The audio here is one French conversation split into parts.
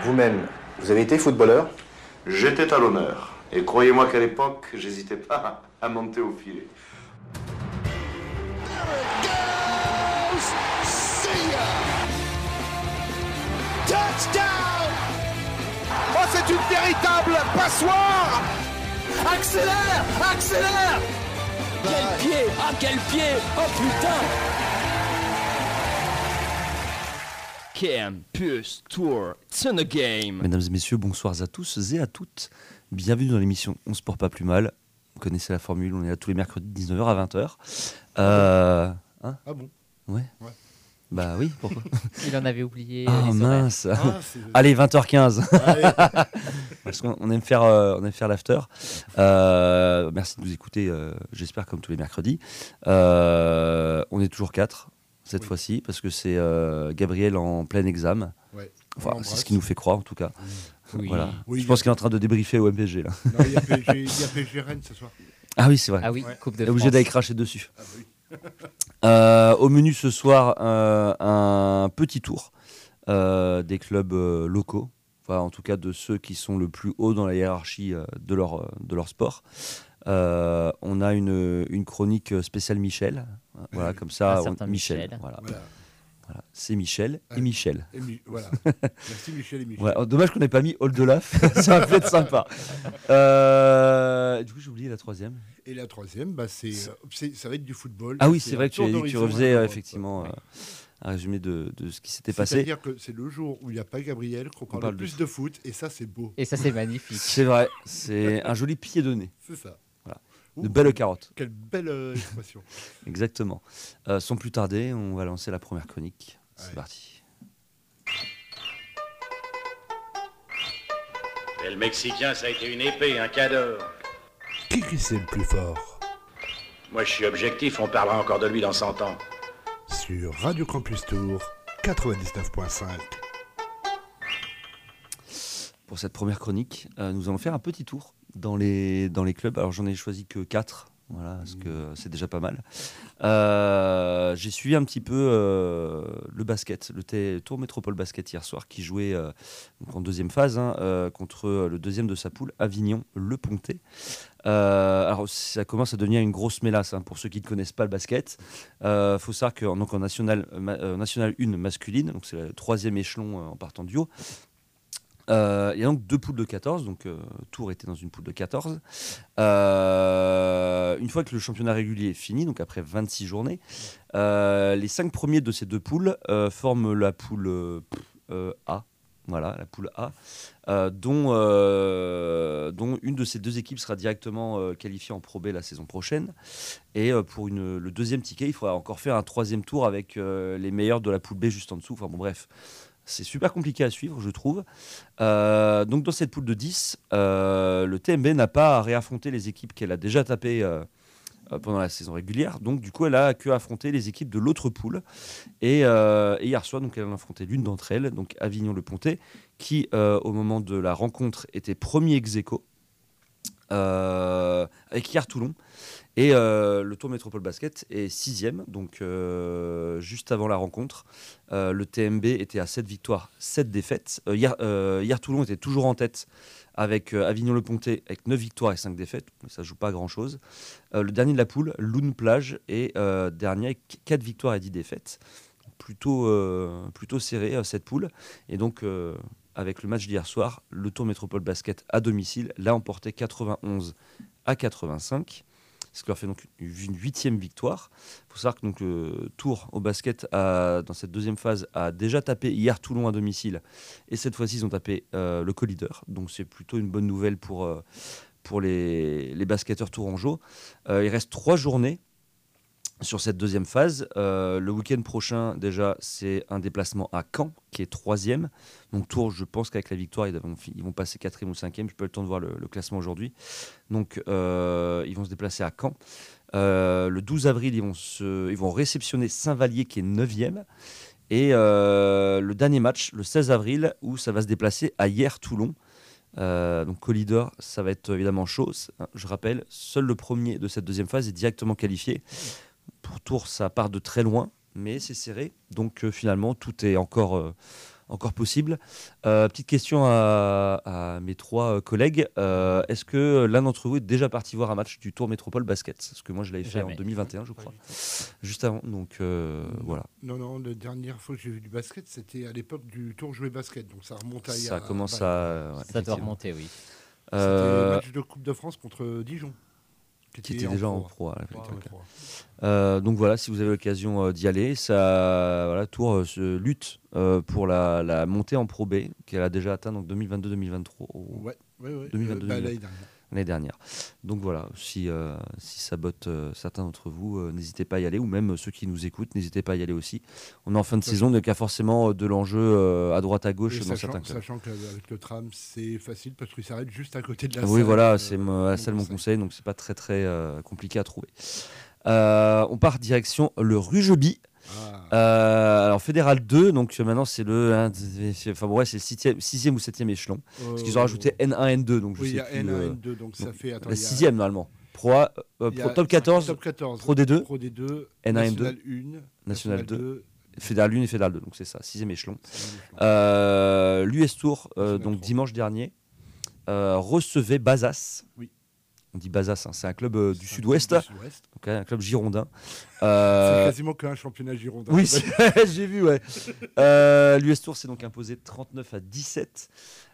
Vous-même, vous avez été footballeur? J'étais à l'honneur. Et croyez-moi qu'à l'époque, j'hésitais pas à monter au filet. Touchdown! Oh, c'est une véritable passoire! Accélère! Accélère! Quel pied! Ah, quel pied! Oh putain! Campus Tour, it's in the game. Mesdames et messieurs, bonsoir à tous et à toutes. Bienvenue dans l'émission On se porte pas plus mal. Vous connaissez la formule, on est là tous les mercredis 19h à 20h. Ah bon? Ouais. Bah oui, pourquoi? Il en avait oublié. Ah mince. C'est... Allez, 20h15. Allez. Parce qu'on aime faire l'after. Merci de nous écouter, j'espère, comme tous les mercredis. On est toujours 4 cette fois-ci, parce que c'est Gabriel en plein examen. Ouais. Enfin, c'est ce qui nous fait croire, en tout cas. Oui. Voilà. Oui, Je pense qu'il est en train de débriefer au MPG, là. Non, il y a PSG Rennes ce soir. Ah oui, c'est vrai. Ah oui, Ouais. Coupe de Il est France. obligé d'aller cracher dessus. Ah bah oui. Au menu ce soir, un petit tour des clubs locaux, enfin, en tout cas de ceux qui sont le plus haut dans la hiérarchie de leur sport. On a une chronique spéciale Michel, voilà, comme ça, Un certain Michel. Voilà. Voilà. Voilà. C'est Michel et Michel. Voilà. Merci Michel et Michel. Ouais, dommage qu'on n'ait pas mis Oldelaf, ça va être sympa. Du coup, j'ai oublié la troisième. Et la troisième, bah, ça va être du football. Ah oui, c'est vrai un que tu as tour dit que tu d'horizon refaisais à l'Europe. effectivement un résumé de ce qui s'était passé. C'est-à-dire que c'est le jour où il n'y a pas Gabriel qu'on parle le plus de foot, et ça, c'est beau. Et ça, c'est magnifique. C'est vrai, c'est un joli pied de nez, C'est ça. Voilà. Ouh, de belles carottes. Quelle belle expression. Exactement. Sans plus tarder, on va lancer la première chronique. C'est Ouais. parti. Et le Mexicain, ça a été une épée, un cadeau. Qui c'est le plus fort? Moi, je suis objectif, on parlera encore de lui dans 100 ans. Sur Radio Campus Tour 99.5. Pour cette première chronique, nous allons faire un petit tour dans les clubs. Alors, j'en ai choisi que 4. Voilà, parce que c'est déjà pas mal. J'ai suivi un petit peu le basket, le Tour Métropole Basket hier soir, qui jouait donc en deuxième phase contre le deuxième de sa poule, Avignon, Le Pontet. Alors ça commence à devenir une grosse mélasse pour ceux qui ne connaissent pas le basket. Faut savoir qu'en National 1 masculine, donc c'est le troisième échelon en partant du haut. Il y a donc 2 poules de 14, donc Tours était dans une poule de 14. Une fois que le championnat régulier est fini, donc après 26 journées, les 5 premiers de ces 2 poules forment la poule A. Voilà, la poule A, dont une de ces 2 équipes sera directement qualifiée en Pro B la saison prochaine. Et pour le deuxième ticket, il faudra encore faire un 3e tour avec les meilleurs de la poule B juste en dessous. Enfin bon, bref. C'est super compliqué à suivre, je trouve. Donc, dans cette poule de 10, le TMB n'a pas à réaffronter les équipes qu'elle a déjà tapées pendant la saison régulière. Donc, du coup, elle a que à affronter les équipes de l'autre poule. Et hier soir, donc, elle en a affronté l'une d'entre elles, donc Avignon-Le Pontet, qui, au moment de la rencontre, était premier ex-aequo, avec hier Toulon. Et le Tour Métropole Basket est 6e, donc juste avant la rencontre. Le TMB était à 7 victoires, 7 défaites. Hier Toulon était toujours en tête avec Avignon-Le Pontet avec 9 victoires et 5 défaites. Ça ne joue pas grand-chose. Le dernier de la poule, Loun Plage, est dernier avec 4 victoires et 10 défaites. Plutôt serré cette poule. Et donc, avec le match d'hier soir, le Tour Métropole Basket à domicile l'a emporté 91-85. Ce qui leur fait donc une 8e victoire. Il faut savoir que donc, le Tour au basket, dans cette deuxième phase, a déjà tapé hier Toulon à domicile. Et cette fois-ci, ils ont tapé le co-leader. Donc c'est plutôt une bonne nouvelle pour les basketteurs tourangeaux. Il reste 3 journées sur cette deuxième phase. Le week-end prochain, déjà, c'est un déplacement à Caen, qui est 3e. Donc Tours, je pense qu'avec la victoire, ils vont passer 4e ou 5e. Je n'ai pas eu le temps de voir le classement aujourd'hui. Donc ils vont se déplacer à Caen. Le 12 avril, ils vont réceptionner Saint-Vallier, qui est 9e. Et le dernier match, le 16 avril, où ça va se déplacer à Hyères-Toulon. Donc co-leader, ça va être évidemment chaud. Je rappelle, seul le premier de cette deuxième phase est directement qualifié. Pour Tours, ça part de très loin, mais c'est serré. Donc finalement, tout est encore encore possible. Petite question à mes 3 collègues. Est-ce que l'un d'entre vous est déjà parti voir un match du Tour Métropole Basket? Parce que moi, je l'avais fait en 2021, je crois. Juste avant. Donc, voilà. Non, la dernière fois que j'ai vu du basket, c'était à l'époque du Tour Jouer Basket. Donc ça remonte à il y a... Ça commence à... ouais, Ça doit remonter, oui. C'était le match de Coupe de France contre Dijon. Qui était déjà en pro. Donc voilà, si vous avez l'occasion d'y aller, Tours se lutte pour la montée en Pro B, qu'elle a déjà atteint en 2022-2023. Ouais. 2022, L'année dernière. Donc voilà, si ça botte certains d'entre vous, n'hésitez pas à y aller, ou même ceux qui nous écoutent, n'hésitez pas à y aller aussi. On est en fin de saison, donc il y a forcément de l'enjeu à droite, à gauche dans certains clubs. Sachant qu'avec le tram, c'est facile parce qu'il s'arrête juste à côté de la salle. Oui, voilà, c'est la salle mon conseil, donc c'est pas très très compliqué à trouver. On part direction le Rugeby. Alors Fédéral 2, donc maintenant c'est le c'est le 6e ou 7e échelon. Parce qu'ils ont rajouté N1, N2. Donc il y a N1, N2, donc ça fait... La 6e normalement. Top 14, Pro D2, N1, N2, National 2, Fédéral 1 et Fédéral 2. Donc c'est ça, 6e échelon. L'US Tour, donc dimanche dernier, recevait Bazas. Oui. On dit Bazas, c'est un club du Sud-Ouest, donc un club girondin. C'est quasiment qu'un championnat girondin. Oui, j'ai vu, ouais. L'US Tour s'est donc imposé 39-17.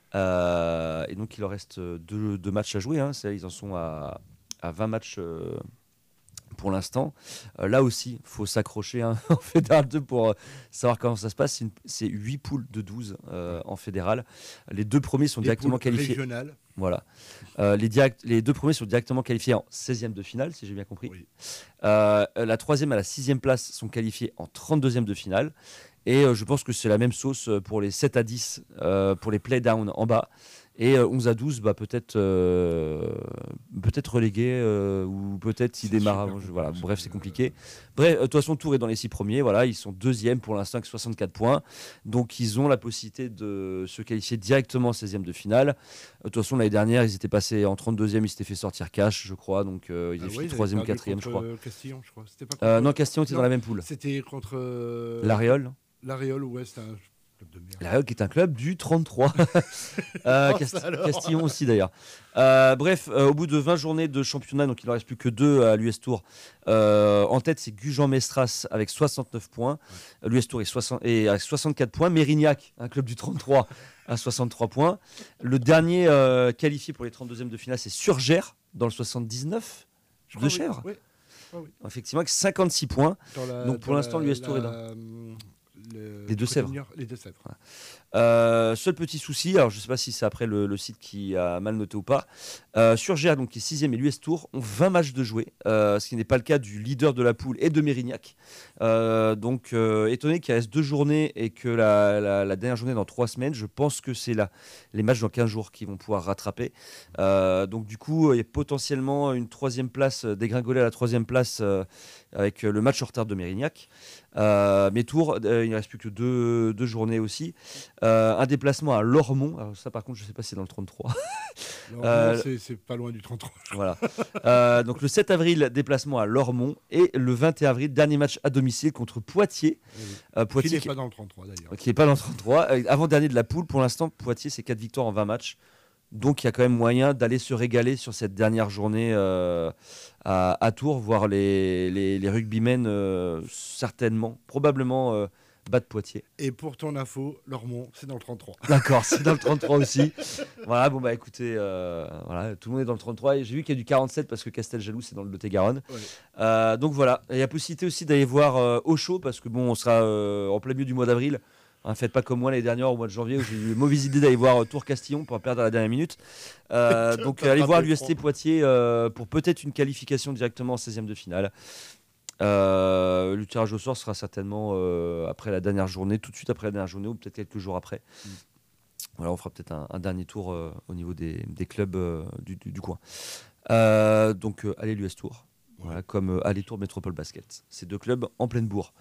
Et donc il leur reste deux matchs à jouer. Ils en sont à 20 matchs pour l'instant. Là aussi, il faut s'accrocher en Fédéral 2 pour savoir comment ça se passe. C'est 8 poules de 12 en Fédéral. Les 2 premiers sont directement qualifiés. Régionales. Voilà. Les 2 premiers sont directement qualifiés en 16e de finale, si j'ai bien compris. Oui. La 3e à la 6e place sont qualifiés en 32e de finale. Et je pense que c'est la même sauce pour les 7 à 10, pour les play-down en bas. Et 11 à 12, peut-être relégué, ou peut-être s'ils démarrent avant. Voilà. Bref, c'est compliqué. Bref, de toute façon, Tours est dans les 6 premiers. Voilà, ils sont 2e pour l'instant avec 64 points. Donc, ils ont la possibilité de se qualifier directement en 16e de finale. De toute façon, l'année dernière, ils étaient passés en 32e. Ils s'étaient fait sortir cash, je crois. Donc, ils étaient 3e ou 4e, je crois. Castillon, je crois. C'était pas non, Castillon était dans la même poule. C'était contre... l'Aréole. L'Aréole, ouais, c'est un... L'Aréole qui est un club du 33. Castillon aussi d'ailleurs. Bref, au bout de 20 journées de championnat, donc il ne en reste plus que 2 à l'US Tour. En tête, c'est Gujan-Mestras avec 69 points. L'US Tour est avec 64 points. Mérignac, un club du 33, à 63 points. Le dernier qualifié pour les 32e de finale, c'est Surgères, dans le 79 de Chèvres. Oui. Effectivement, avec 56 points. Donc pour l'instant, l'US Tour est dans... Les Deux-Sèvres. Voilà. Seul petit souci, alors je ne sais pas si c'est après le site qui a mal noté ou pas. Surgères, donc qui est 6e, et l'US Tour ont 20 matchs de jouer, ce qui n'est pas le cas du leader de la poule et de Mérignac. Donc étonné qu'il reste 2 journées et que la dernière journée dans 3 semaines, je pense que c'est les matchs dans 15 jours qui vont pouvoir rattraper. Donc du coup, il y a potentiellement une 3e place, dégringolée à la 3e place avec le match en retard de Mérignac. Mais Tours, il ne reste plus que 2 journées aussi. Un déplacement à Lormont. Alors ça, par contre, je ne sais pas si c'est dans le 33. Lormont, c'est pas loin du 33. Voilà. Donc le 7 avril, déplacement à Lormont. Et le 21 avril, dernier match à domicile contre Poitiers. Poitiers qui n'est pas dans le 33 d'ailleurs. Qui n'est pas dans le 33. Avant-dernier de la poule. Pour l'instant, Poitiers, c'est 4 victoires en 20 matchs. Donc il y a quand même moyen d'aller se régaler sur cette dernière journée à Tours, voir les rugbymen certainement, probablement battre Poitiers. Et pour ton info, Lormont, c'est dans le 33. D'accord, c'est dans le 33 aussi. Voilà, écoutez, tout le monde est dans le 33. Et j'ai vu qu'il y a du 47 parce que Casteljaloux, c'est dans le Lot-et-Garonne. Ouais. Donc voilà, il y a possibilité aussi d'aller voir Auchot parce que on sera en plein milieu du mois d'avril. Faites pas comme moi l'année dernière au mois de janvier où j'ai eu une mauvaise idée d'aller voir Tours-Castillon pour perdre à la dernière minute. Donc allez voir l'UST Poitiers pour peut-être une qualification directement en 16e de finale. Le tirage au sort sera certainement après la dernière journée, tout de suite après la dernière journée ou peut-être quelques jours après. Voilà, on fera peut-être un dernier tour au niveau des clubs du coin. Donc allez l'US Tour. Voilà, comme Aller-Tour Métropole Basket. Ces 2 clubs en pleine bourre.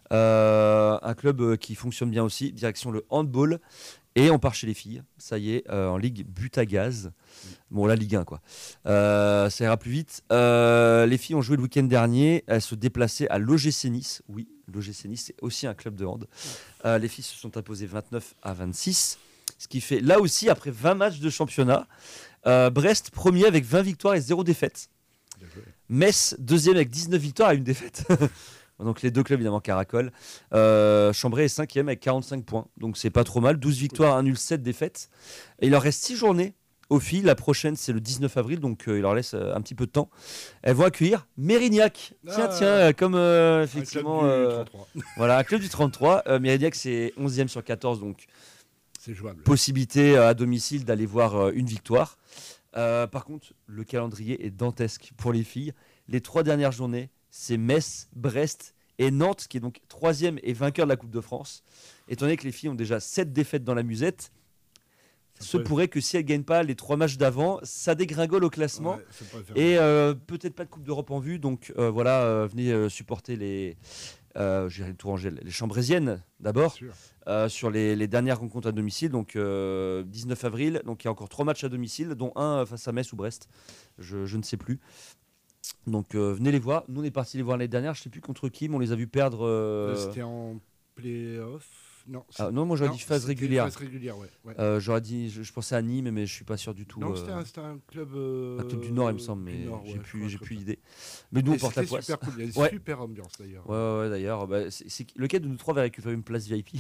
Un club qui fonctionne bien aussi, direction le handball. Et on part chez les filles, ça y est, en Ligue but à gaz. Bon, la Ligue 1, quoi. Ça ira plus vite. Les filles ont joué le week-end dernier. Elles se déplaçaient à l'OGC Nice. Oui, l'OGC Nice, c'est aussi un club de hand. Les filles se sont imposées 29-26. Ce qui fait, là aussi, après 20 matchs de championnat, Brest, premier avec 20 victoires et 0 défaites. Metz, deuxième avec 19 victoires et 1 défaite. Donc les 2 clubs évidemment caracolent. Chambray est 5e avec 45 points. Donc c'est pas trop mal. 12 victoires, 1 nul, 7 défaites. Et il leur reste 6 journées aux filles. La prochaine c'est le 19 avril. Donc il leur laisse un petit peu de temps. Elles vont accueillir Mérignac. Tiens, comme effectivement... Un club du 33. Voilà, un club du 33. Mérignac c'est 11e sur 14. Donc c'est jouable. Possibilité à domicile d'aller voir une victoire. Par contre, le calendrier est dantesque pour les filles. Les 3 dernières journées, c'est Metz, Brest et Nantes, qui est donc 3e et vainqueur de la Coupe de France. Étant donné que les filles ont déjà 7 défaites dans la musette, pourrait que si elles ne gagnent pas les 3 matchs d'avant, ça dégringole au classement. Et peut-être pas de Coupe d'Europe en vue. Donc venez supporter les Tourangelles, les Chambrésiennes d'abord, sur les dernières rencontres à domicile. Donc 19 avril, donc il y a encore 3 matchs à domicile, dont un face à Metz ou Brest. Je ne sais plus. Donc venez les voir. Nous on est partis les voir l'année dernière. Je ne sais plus contre qui, mais on les a vus perdre. C'était en play-off. Non, moi j'aurais dit phase régulière. Ouais. J'aurais dit, je pensais à Nîmes, mais je suis pas sûr du tout. Non, c'était un club. Un club du Nord, il me semble, mais j'ai plus d'idée. Mais nous on porte la poisse. C'était super cool. Il y a une super ambiance d'ailleurs. Ouais, d'ailleurs. Lequel de nous 3 va récupérer une place VIP?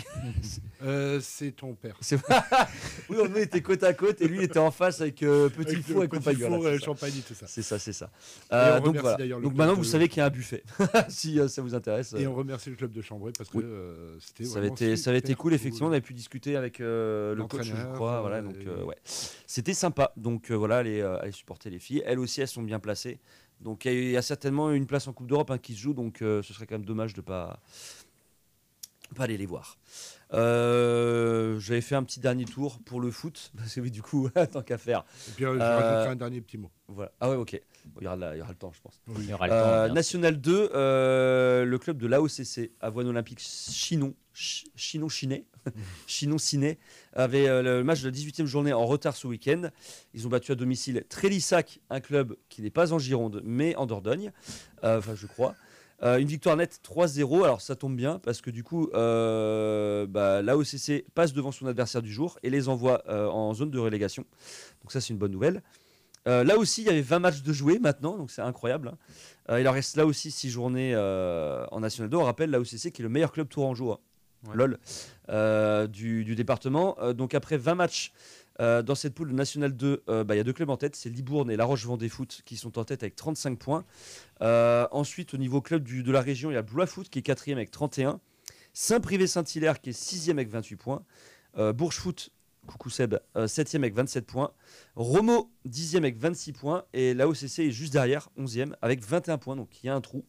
C'est ton père. Oui, on était côte à côte et lui il était en face avec Petit Four et compagnie. Champagne et tout ça. C'est ça. Donc voilà. Donc maintenant vous savez qu'il y a un buffet, si ça vous intéresse. Et on remercie le club de Chambray parce que c'était ça avait été cool, effectivement. On avait pu discuter avec le coach, je crois. Voilà, donc c'était sympa. Donc voilà, aller supporter les filles. Elles aussi, elles sont bien placées. Donc il y a certainement une place en Coupe d'Europe qui se joue. Donc ce serait quand même dommage de pas aller les voir. J'avais fait un petit dernier tour pour le foot parce que du coup, tant qu'à faire. Et puis je rajouterai un dernier petit mot. Voilà. Ah ouais, ok. Bon, il y aura le temps, je pense. Il y aura le temps. National 2, le club de l'AOCC, Avoine Olympique Chinon-Ciné, avait le match de la 18e journée en retard ce week-end. Ils ont battu à domicile Trélissac, un club qui n'est pas en Gironde, mais en Dordogne, je crois. Une victoire nette 3-0, alors ça tombe bien parce que du coup l'AOCC passe devant son adversaire du jour et les envoie en zone de relégation. Donc ça c'est une bonne nouvelle. Là aussi il y avait 20 matchs de jouer maintenant, donc c'est incroyable. Il en reste là aussi 6 journées en National 2. On rappelle l'AOCC qui est le meilleur club tourangeau, LOL, du département. Donc après 20 matchs dans cette poule de National 2, il y a 2 clubs en tête, c'est Libourne et La Roche-Vendée Foot qui sont en tête avec 35 points. Ensuite, au niveau club de la région, il y a Blois Foot qui est 4e avec 31. Saint-Privé-Saint-Hilaire qui est 6e avec 28 points. Bourges Foot, coucou Seb, 7e avec 27 points. Romo, 10e avec 26 points. Et la OCC est juste derrière, 11e avec 21 points. Donc il y a un trou.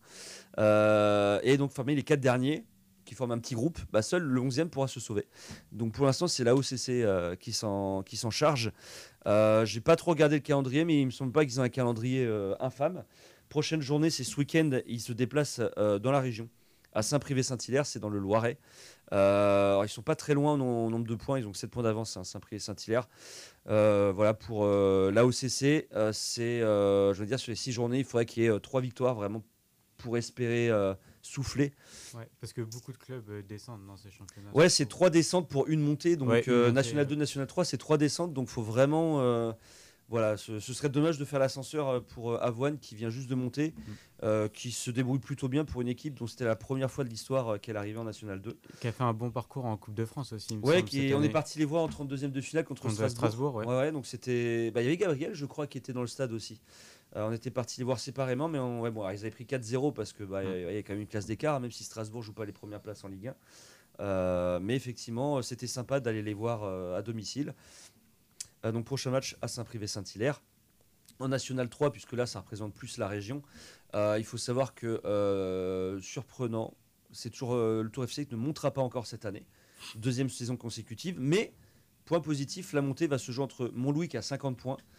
Et donc parmi les 4 derniers, qui forment un petit groupe, seul le 11e pourra se sauver. Donc pour l'instant, c'est la OCC qui s'en charge. J'ai pas trop regardé le calendrier, mais il me semble pas qu'ils ont un calendrier infâme. Prochaine journée, c'est ce week-end. Ils se déplacent dans la région, à Saint-Privé-Saint-Hilaire, c'est dans le Loiret. Ils sont pas très loin en nombre de points. Ils ont 7 points d'avance, Saint-Privé-Saint-Hilaire. Voilà pour l'AOCC. Je veux dire, sur les 6 journées, il faudrait qu'il y ait 3 victoires vraiment pour espérer souffler. Ouais, parce que beaucoup de clubs descendent dans ces championnats. Ouais, c'est 3 descentes pour une montée. Donc National 2, National 3, c'est 3 descentes. Donc il faut vraiment... Voilà, ce serait dommage de faire l'ascenseur pour Avoine qui vient juste de monter, qui se débrouille plutôt bien pour une équipe dont c'était la première fois de l'histoire qu'elle arrivait en National 2. Qui a fait un bon parcours en Coupe de France aussi. On est parti les voir en 32e de finale contre Strasbourg. Ouais, donc c'était. Il y avait Gabriel, je crois, qui était dans le stade aussi. On était parti les voir séparément, mais ils avaient pris 4-0 parce que y a quand même une classe d'écart, même si Strasbourg joue pas les premières places en Ligue 1. Mais effectivement, c'était sympa d'aller les voir à domicile. Donc prochain match à Saint-Privé-Saint-Hilaire. En National 3, puisque là ça représente plus la région, il faut savoir que, surprenant, c'est toujours le Tour FC qui ne montera pas encore cette année. 2e saison consécutive, mais point positif, la montée va se jouer entre Montlouis qui a 50 points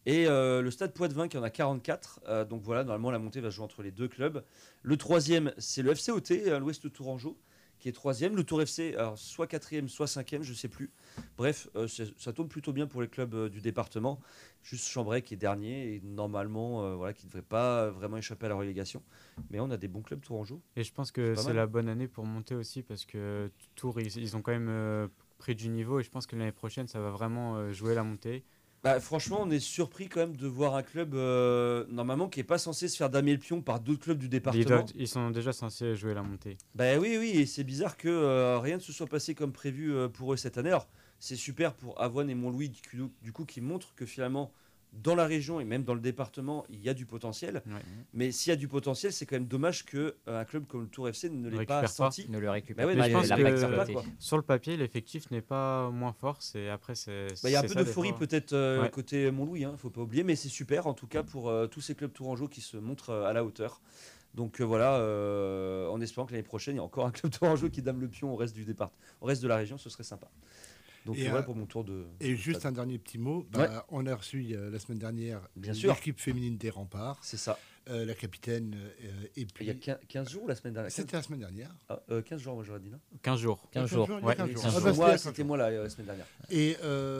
Et le Stade Poitvin qui en a 44. Donc voilà, normalement la montée va jouer entre les deux clubs. Le troisième, c'est le FCOT, l'Ouest Tourangeau, qui est troisième. Le Tour FC, alors, soit quatrième, soit cinquième, je ne sais plus. Bref, ça tourne plutôt bien pour les clubs du département. Juste Chambray qui est dernier et normalement qui ne devrait pas vraiment échapper à la relégation. Mais on a des bons clubs tourangeaux. Et je pense que c'est mal. la bonne année pour monter aussi parce que Tours, ils ont quand même pris du niveau et je pense que l'année prochaine, ça va vraiment jouer la montée. Bah, franchement, on est surpris quand même de voir un club normalement qui n'est pas censé se faire damer le pion par d'autres clubs du département. Ils sont déjà censés jouer la montée. Bah oui, et c'est bizarre que rien ne se soit passé comme prévu pour eux cette année. Alors, c'est super pour Avoine et Montlouis du coup qui montrent que finalement dans la région et même dans le département il y a du potentiel. Ouais. Mais s'il y a du potentiel, c'est quand même dommage qu'un club comme le Tour FC ne l'ait pas senti. Ne le récupère Bah ouais, pas. mais je pense l'a que- pas exploité. quoi. Sur le papier, l'effectif n'est pas moins fort. Après, Il y a un peu ça, d'euphorie des fois. peut-être Ouais. côté Montlouis, faut pas oublier, mais c'est super en tout cas pour tous ces clubs tourangeaux qui se montrent à la hauteur. Donc voilà, en espérant que l'année prochaine, il y a encore un club tourangeau qui dame le pion au reste du département, au reste de la région, ce serait sympa. Donc Et voilà pour mon tour de... Et juste un dernier petit mot. On a reçu la semaine dernière Bien sûr. l'équipe féminine des Remparts, C'est ça. la capitaine et puis... Il y a 15 jours ou la semaine dernière? C'était la semaine dernière. 15 jours, moi j'aurais dit, non 15 jours. 15 jours. Il y a Ouais, 15 jours. 15 Ah, jours. bah, Moi, la c'était moi la semaine dernière. Et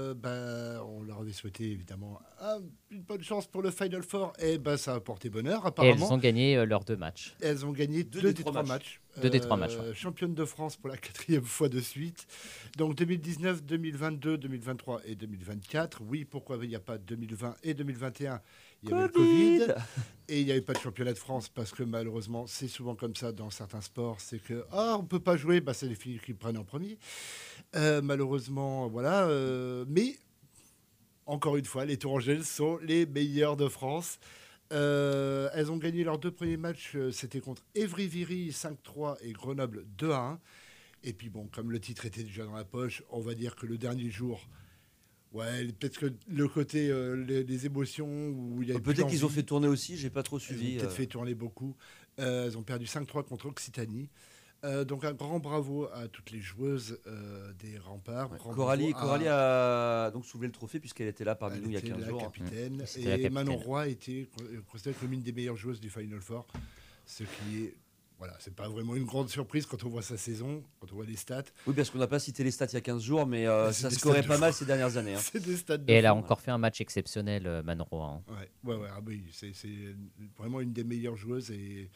on leur avait souhaité évidemment une bonne chance pour le Final Four. Et ça a porté bonheur Et apparemment. elles ont gagné leurs 2 matchs. Elles ont gagné Deux deux des des trois trois matchs. matchs. 2 des 3 matchs. Ouais. Championne de France pour la 4e fois de suite. Donc 2019, 2022, 2023 et 2024. Oui, pourquoi il n'y a pas 2020 et 2021? Il y avait le Covid. Et il n'y avait pas de championnat de France parce que malheureusement, c'est souvent comme ça dans certains sports. C'est que, on ne peut pas jouer, c'est les filles qui prennent en premier. Malheureusement, voilà. Mais, encore une fois, les Tourangelles sont les meilleures de France. Elles ont gagné leurs 2 premiers matchs. C'était contre Évry-Viry 5-3 et Grenoble 2-1. Et puis bon, comme le titre était déjà dans la poche, on va dire que le dernier jour, peut-être que le côté les émotions où il y a Peut-être qu'ils ont fait tourner aussi, j'ai pas trop Ils suivi. ont peut-être fait tourner beaucoup. Elles ont perdu 5-3 contre Occitanie. Donc un grand bravo à toutes les joueuses des Remparts. Ouais. Grand Coralie bravo a donc soulevé le trophée puisqu'elle était là parmi elle nous il y a était 15 la jours. capitaine. C'était la Et capitaine. Manon Roy était considérée comme une des meilleures joueuses du Final Four. Ce qui est... Voilà, c'est pas vraiment une grande surprise quand on voit sa saison, quand on voit les stats. Oui, parce qu'on n'a pas cité les stats il y a 15 jours, mais c'est ça des scorait stats pas de mal fou. ces dernières années. C'est des stats de Et elle a fou. encore fait un match exceptionnel, Manon Roy. Hein. Ouais, oui, c'est vraiment une des meilleures joueuses. Et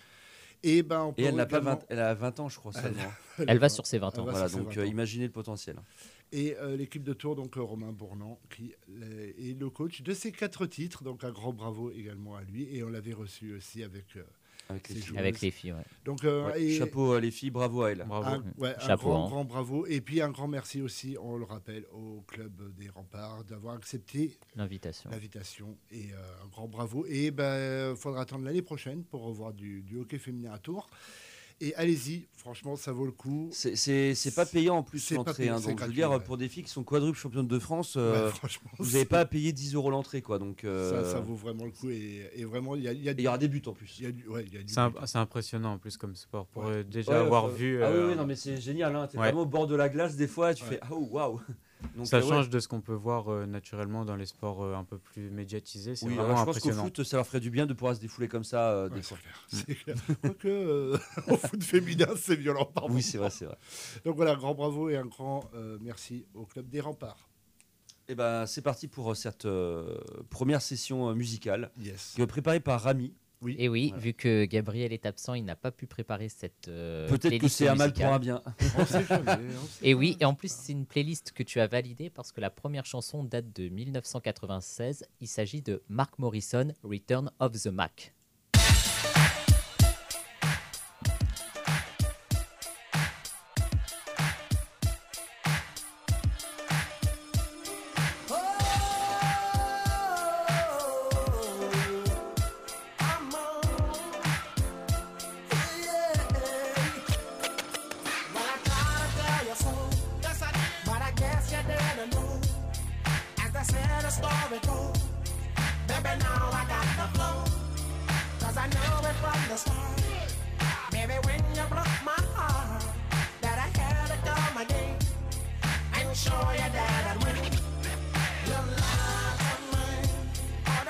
on peut Et elle n'a pas également- elle a 20 ans, je crois seulement. Elle va sur ses 20 ans. Elle va Voilà, sur ses donc 20 ans. imaginez le potentiel. Et l'équipe de Tours, donc Romain Bournan, qui est le coach de ces 4 titres. Donc un grand bravo également à lui. Et on l'avait reçu aussi avec Avec les ses filles. joueuses. Avec les filles, ouais. Donc, Ouais, et chapeau les filles, bravo à elles. Bravo. un Chapeau, hein. grand bravo. Et puis un grand merci aussi, on le rappelle, au club des Remparts d'avoir accepté L'invitation. l'invitation. Et un grand bravo. Et il faudra attendre l'année prochaine pour revoir du hockey féminin à Tours. Et allez-y, franchement, ça vaut le coup. C'est pas payant en plus C'est pas l'entrée. payant, Donc c'est je veux gratuit, dire, ouais. pour des filles qui sont quadruples championnes de France, Ouais, franchement, vous n'avez pas à payer 10 € l'entrée, quoi. Donc ça vaut vraiment le coup. Et vraiment, il y a et il y aura des buts en plus. il y a du, ouais, il y a du C'est impressionnant en plus comme sport. Pour Ouais. déjà Ouais, avoir faut- vu. Ah oui, non, mais c'est génial. Hein. T'es Ouais. vraiment au bord de la glace des fois, et tu Ouais. fais oh waouh. Donc, Ça ouais. change de ce qu'on peut voir naturellement dans les sports un peu plus médiatisés. C'est Oui, vraiment alors, je pense qu'au impressionnant. foot, ça leur ferait du bien de pouvoir se défouler comme ça des Ouais, fois. c'est clair. Quoique, au foot féminin, c'est violent. Pardon. Oui, c'est vrai, c'est vrai. Donc voilà, grand bravo et un grand merci au club des Remparts. Et ben, c'est parti pour cette première session musicale Yes. préparée par Rami. Et oui, Voilà. vu que Gabriel est absent, il n'a pas pu préparer cette Peut-être que playlist c'est un mal pour musicale. un bien. On sait jamais, on sait Et oui, jamais. et en plus, c'est une playlist que tu as validée parce que la première chanson date de 1996. Il s'agit de Mark Morrison, Return of the Mac. Show you that I'd win. Your love of mine,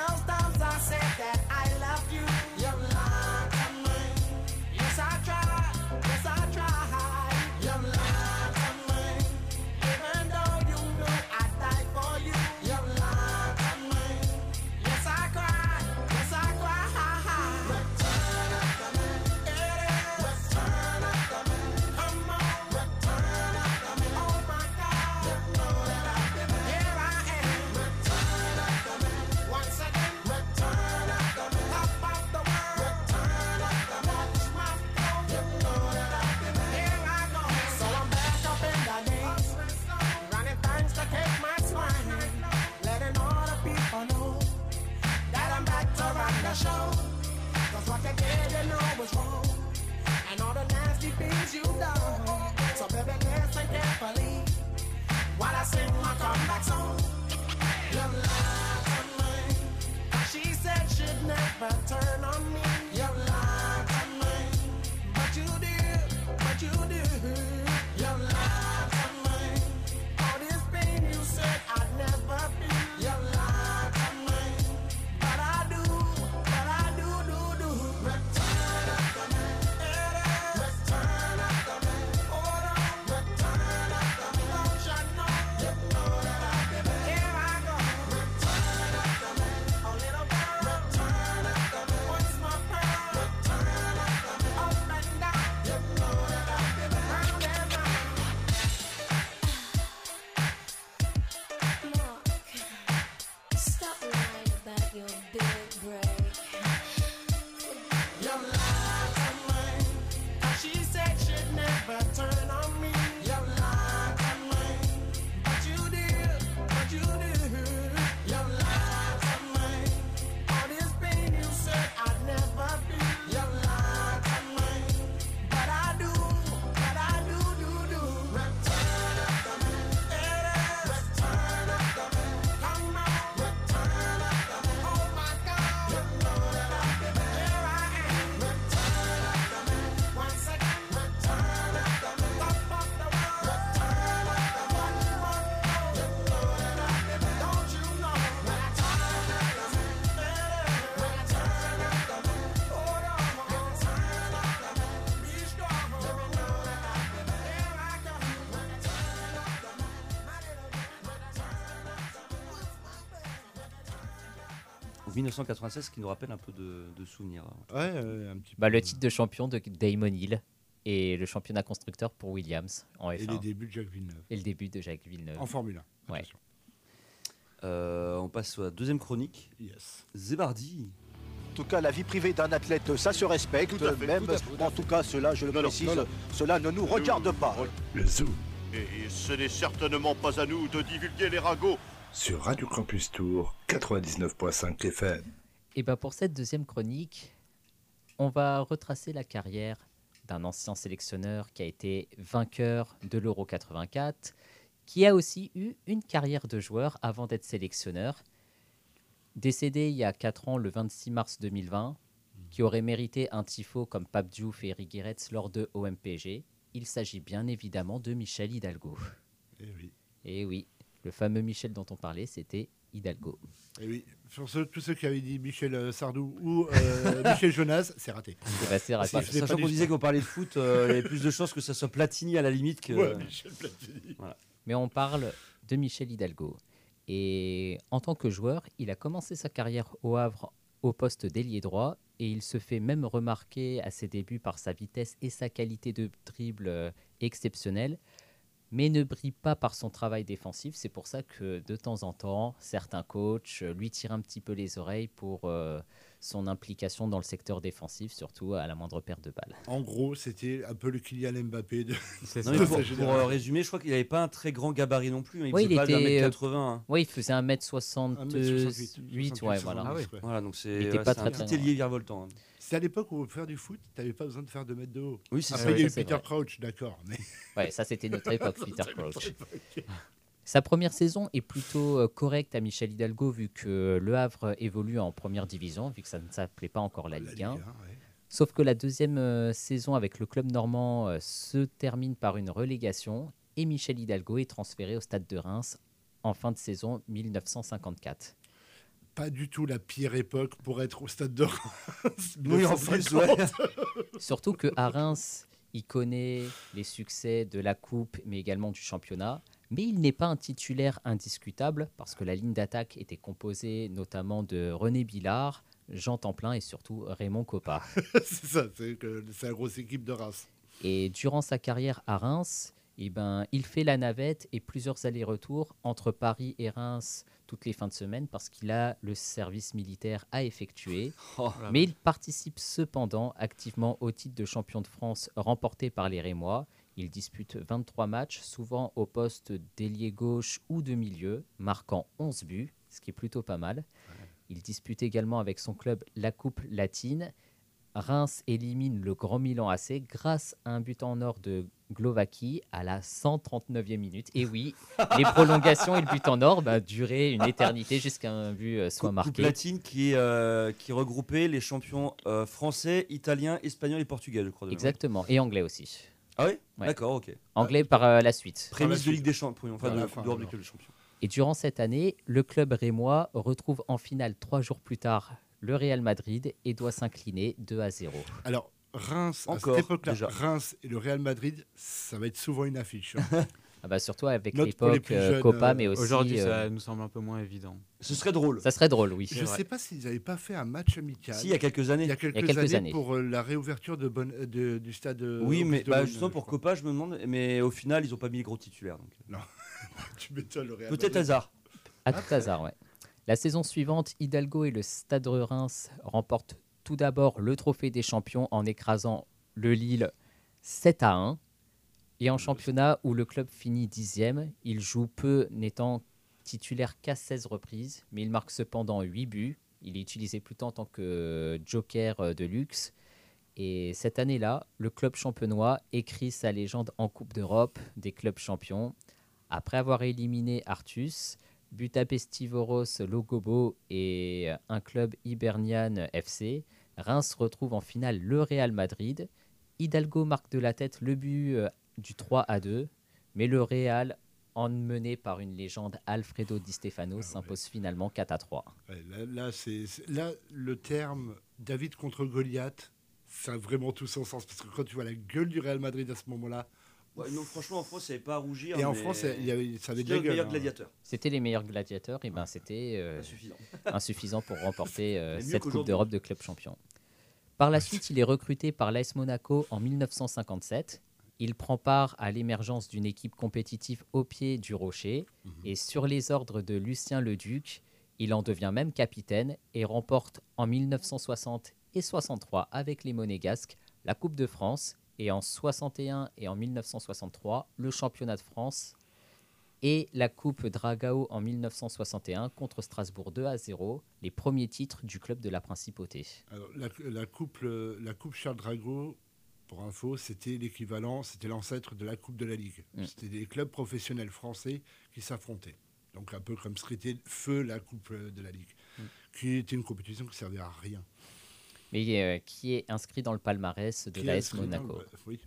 Ou 1996, qui nous rappelle un peu de souvenirs. Ouais, un petit peu. Le titre de champion de Damon Hill et le championnat constructeur pour Williams en F1. Et les débuts de Jacques Villeneuve. Et le début de Jacques Villeneuve. En Formule 1. Ouais. Attention. On passe à la deuxième chronique. Yes. Zébardi. En tout cas, la vie privée d'un athlète, ça se respecte. Tout à fait, même, tout à fait. en tout cas, cela, je le Non, non, précise, non, non. cela ne nous regarde pas. Le Zoo. Et ce n'est certainement pas à nous de divulguer les ragots. Sur Radio Campus Tour, 99.5 FM. Et pour cette deuxième chronique, on va retracer la carrière d'un ancien sélectionneur qui a été vainqueur de l'Euro 84, qui a aussi eu une carrière de joueur avant d'être sélectionneur. Décédé il y a 4 ans, le 26 mars 2020, qui aurait mérité un tifo comme Pape Diouf et Eric Guéretz lors de OMPG. Il s'agit bien évidemment de Michel Hidalgo. Et oui, le fameux Michel dont on parlait, c'était Hidalgo. Et oui, pour tous ceux qui avaient dit Michel Sardou ou Michel Jonas, c'est raté. C'est raté. Sachant qu'on disait qu'on parlait de foot, il y avait plus de chances que ça soit Platini à la limite que... Ouais, Michel Platini. Voilà. Mais on parle de Michel Hidalgo. Et en tant que joueur, il a commencé sa carrière au Havre au poste d'ailier droit et il se fait même remarquer à ses débuts par sa vitesse et sa qualité de dribble exceptionnelle, mais ne brille pas par son travail défensif. C'est pour ça que de temps en temps, certains coachs lui tirent un petit peu les oreilles pour son implication dans le secteur défensif, surtout à la moindre perte de balle. En gros, c'était un peu le Kylian Mbappé de... Non, mais pour résumer, je crois qu'il n'avait pas un très grand gabarit non plus. Hein. Il Ouais, faisait pas était, 1m80. Hein. Oui, il faisait 1m68. Ouais, voilà. Voilà, donc Il c'est était pas un très, petit très ailier virevoltant. Hein. C'est à l'époque où pour faire du foot, tu n'avais pas besoin de faire 2 mètres de haut. Oui, c'est Après, ça. il y a eu c'est Peter vrai. Crouch, d'accord. Mais... Ouais, ça c'était notre époque, Peter Crouch. Sa première saison est plutôt correcte à Michel Hidalgo vu que Le Havre évolue en première division, vu que ça ne s'appelait pas encore la Ligue 1. Sauf que la deuxième saison avec le club normand se termine par une relégation et Michel Hidalgo est transféré au Stade de Reims en fin de saison 1954. Pas du tout la pire époque pour être au Stade de Reims. Oui, en plus, ouais. Surtout qu'à Reims, il connaît les succès de la Coupe, mais également du championnat. Mais il n'est pas un titulaire indiscutable parce que la ligne d'attaque était composée notamment de René Billard, Jean Templin et surtout Raymond Coppa. C'est ça, c'est la grosse équipe de Reims. Et durant sa carrière à Reims, il fait la navette et plusieurs allers-retours entre Paris et Reims toutes les fins de semaine parce qu'il a le service militaire à effectuer. Mais il participe cependant activement au titre de champion de France remporté par les Rémois. Il dispute 23 matchs, souvent au poste d'ailier gauche ou de milieu, marquant 11 buts, ce qui est plutôt pas mal. Il dispute également avec son club la Coupe latine. Reims élimine le Grand Milan AC grâce à un but en or de Glovaki à la 139e minute. Et oui, les prolongations et le but en or duraient une éternité jusqu'à un but soit marqué. Coupe latine qui regroupait les champions français, italiens, espagnols et portugais, je crois. Exactement, et anglais aussi. Ah oui, Ouais. D'accord, ok. Anglais par la suite. Prémisse de Ligue des Champions, enfin d'Europe des Champions. Et durant cette année, le club rémois retrouve en finale 3 jours plus tard le Real Madrid et doit s'incliner 2-0. Alors, Reims, Encore, à cette époque-là, déjà. Reims et le Real Madrid, ça va être souvent une affiche. Hein. Surtout avec Note pour les l'époque plus jeunes, Copa, mais aussi... Aujourd'hui, ça nous semble un peu moins évident. Ce serait drôle. Ça serait drôle, oui. Je ne sais pas s'ils n'avaient pas fait un match amical. Si, il y a quelques années. Il y a quelques années pour la réouverture du stade. Oui, mais Auguste Delaune, justement pour Copa, je me demande, mais au final, ils n'ont pas mis les gros titulaires. Donc. Non, tu m'étonnes, le Real Peut-être Madrid. hasard. À tout hasard, ouais. La saison suivante, Hidalgo et le Stade de Reims remportent tout d'abord le trophée des champions en écrasant le Lille 7-1. Et en championnat où le club finit 10e, il joue peu, n'étant titulaire qu'à 16 reprises, mais il marque cependant 8 buts. Il est utilisé plutôt en tant que joker de luxe. Et cette année-là, le club champenois écrit sa légende en Coupe d'Europe des clubs champions. Après avoir éliminé Artus, Butapestivoros Logobo et un club hibernian FC, Reims retrouve en finale le Real Madrid. Hidalgo marque de la tête le but du 3-2, mais le Real, emmené par une légende Alfredo Di Stefano, s'impose finalement 4-3. Ouais, là, le terme David contre Goliath, ça a vraiment tout son sens. Parce que quand tu vois la gueule du Real Madrid à ce moment-là, Ouais, non, franchement, en France, il n'y avait pas à rougir. Et en mais France, ça avait de c'était la le gueule. meilleur hein. gladiateur. C'était les meilleurs gladiateurs, et ben c'était Insuffisant. insuffisant pour remporter mieux cette Coupe qu'aujourd'hui. d'Europe de club champion. Par la suite, il est recruté par l'AS Monaco en 1957. Il prend part à l'émergence d'une équipe compétitive au pied du rocher. Et sur les ordres de Lucien Leduc, il en devient même capitaine et remporte en 1960 et 63 avec les Monégasques la Coupe de France et en 61 et en 1963 le championnat de France et la Coupe Dragao en 1961 contre Strasbourg 2-0, les premiers titres du club de la Principauté. Alors, la coupe Charles Drago, pour info, c'était l'équivalent, c'était l'ancêtre de la Coupe de la Ligue. C'était des clubs professionnels français qui s'affrontaient. Donc un peu comme ce qu'était Feu la Coupe de la Ligue, qui était une compétition qui ne servait à rien. Mais qui est inscrit dans le palmarès de l'AS Monaco. Oui,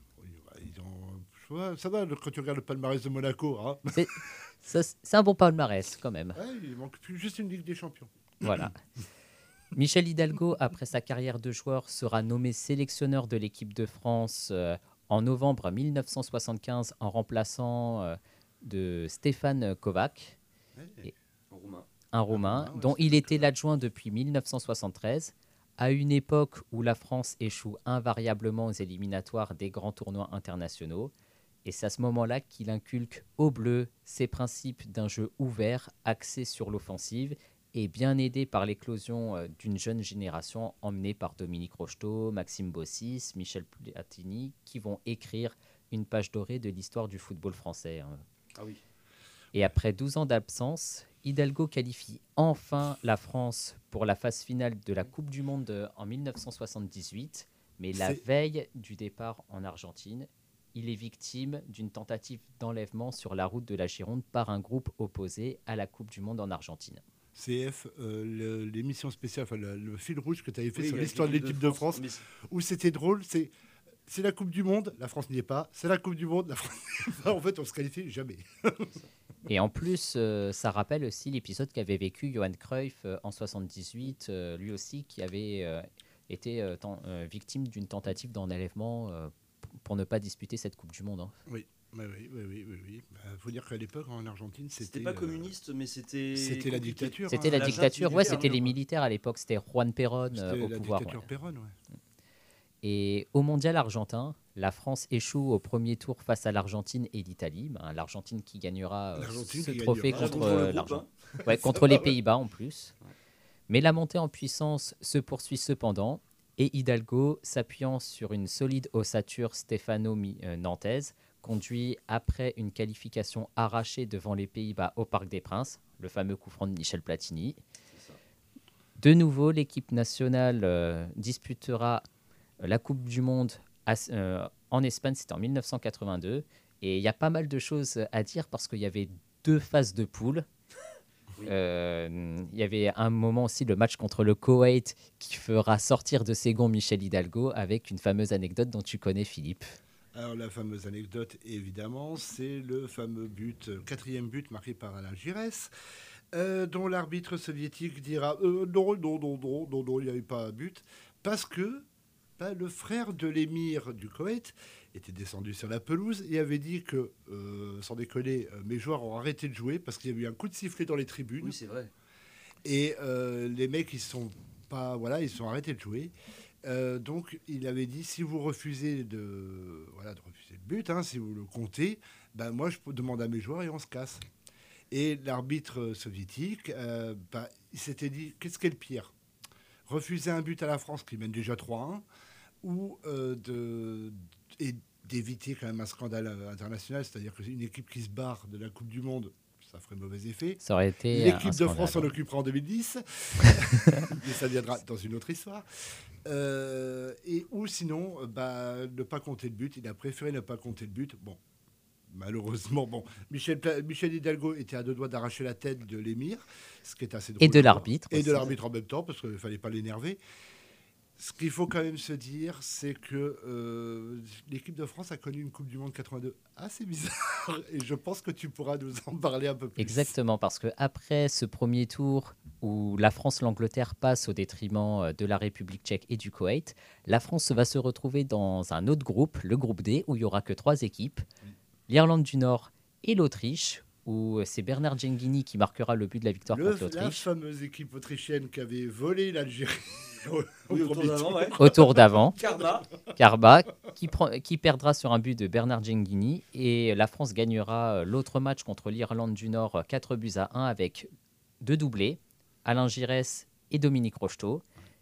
ça va quand tu regardes le palmarès de Monaco. Hein. C'est un bon palmarès quand même. Ouais, il manque plus juste une Ligue des Champions. Voilà. Michel Hidalgo, après sa carrière de joueur, sera nommé sélectionneur de l'équipe de France en novembre 1975 en remplaçant de Stefan Kovac, un Roumain, dont il était l'adjoint depuis 1973, à une époque où la France échoue invariablement aux éliminatoires des grands tournois internationaux. Et c'est à ce moment-là qu'il inculque aux Bleus ses principes d'un jeu ouvert, axé sur l'offensive, et bien aidé par l'éclosion d'une jeune génération emmenée par Dominique Rocheteau, Maxime Bossis, Michel Platini, qui vont écrire une page dorée de l'histoire du football français. Ah oui. Et après 12 ans d'absence, Hidalgo qualifie enfin la France pour la phase finale de la Coupe du Monde en 1978, mais la veille du départ en Argentine, il est victime d'une tentative d'enlèvement sur la route de la Gironde par un groupe opposé à la Coupe du Monde en Argentine. CF, l'émission spéciale, enfin, le fil rouge que tu avais fait sur l'histoire de l'équipe de France, où c'était drôle, c'est la Coupe du Monde, la France n'y est pas, c'est la Coupe du Monde, la France n'y est pas, en fait on se qualifie jamais. Et en plus, ça rappelle aussi l'épisode qu'avait vécu Johan Cruyff en 78, lui aussi qui avait été victime d'une tentative d'enlèvement pour ne pas disputer cette Coupe du Monde. Hein. Oui. Il faut dire qu'à l'époque, en Argentine, c'était pas communiste, mais c'était la dictature. C'était la dictature, c'était les militaires à l'époque, c'était Juan Perón au pouvoir. Dictature Perón, ouais. Et au mondial argentin, la France échoue au premier tour face à l'Argentine et l'Italie. L'Argentine qui gagnera ce trophée contre les Pays-Bas en plus. Ouais. Mais la montée en puissance se poursuit cependant. Et Hidalgo, s'appuyant sur une solide ossature stéphano-nantaise, conduit après une qualification arrachée devant les Pays-Bas au Parc des Princes, le fameux coup franc de Michel Platini. De nouveau, l'équipe nationale disputera la Coupe du Monde en Espagne, c'était en 1982. Et il y a pas mal de choses à dire parce qu'il y avait 2 phases de poule. Il y avait un moment aussi le match contre le Koweït qui fera sortir de ses gonds Michel Hidalgo avec une fameuse anecdote dont tu connais, Philippe. Alors la fameuse anecdote, évidemment, c'est le fameux but, 4e but marqué par Alain Giresse, dont l'arbitre soviétique dira non, il n'y avait pas but, parce que le frère de l'émir du Koweït était descendu sur la pelouse et avait dit que, sans déconner, mes joueurs ont arrêté de jouer parce qu'il y a eu un coup de sifflet dans les tribunes. Oui, c'est vrai. Et les mecs, ils sont arrêtés de jouer. Donc, il avait dit, si vous refusez de refuser le but, si vous le comptez, moi, je demande à mes joueurs et on se casse. Et l'arbitre soviétique, il s'était dit, qu'est-ce qui est le pire ? Refuser un but à la France qui mène déjà 3-1 ou d'éviter quand même un scandale international, c'est-à-dire qu'une équipe qui se barre de la Coupe du Monde, ça ferait mauvais effet. Ça aurait été l'équipe de France s'en occupera en 2010, mais ça viendra dans une autre histoire. Ou sinon, ne pas compter le but. Il a préféré ne pas compter le but. Bon, malheureusement, Michel Hidalgo était à 2 doigts d'arracher la tête de l'émir, ce qui est assez drôle. Et de l'arbitre. Et de l'arbitre en même temps, parce qu'il ne fallait pas l'énerver. Ce qu'il faut quand même se dire, c'est que l'équipe de France a connu une Coupe du Monde 82 assez bizarre. Et je pense que tu pourras nous en parler un peu plus. Exactement, parce qu'après ce premier tour où la France-L'Angleterre passe au détriment de la République tchèque et du Koweït, la France va se retrouver dans un autre groupe, le groupe D, où il n'y aura que 3 équipes. l'Irlande du Nord et l'Autriche, où c'est Bernard Genghini qui marquera le but de la victoire contre La l'Autriche. fameuse équipe autrichienne qui avait volé l'Algérie Oui, au tour d'avant, ouais. Au tour d'avant. Karma. Qui perdra sur un but de Bernard Genghini. Et la France gagnera l'autre match contre l'Irlande du Nord 4-1 avec 2 doublés, Alain Giresse et Dominique Rocheteau.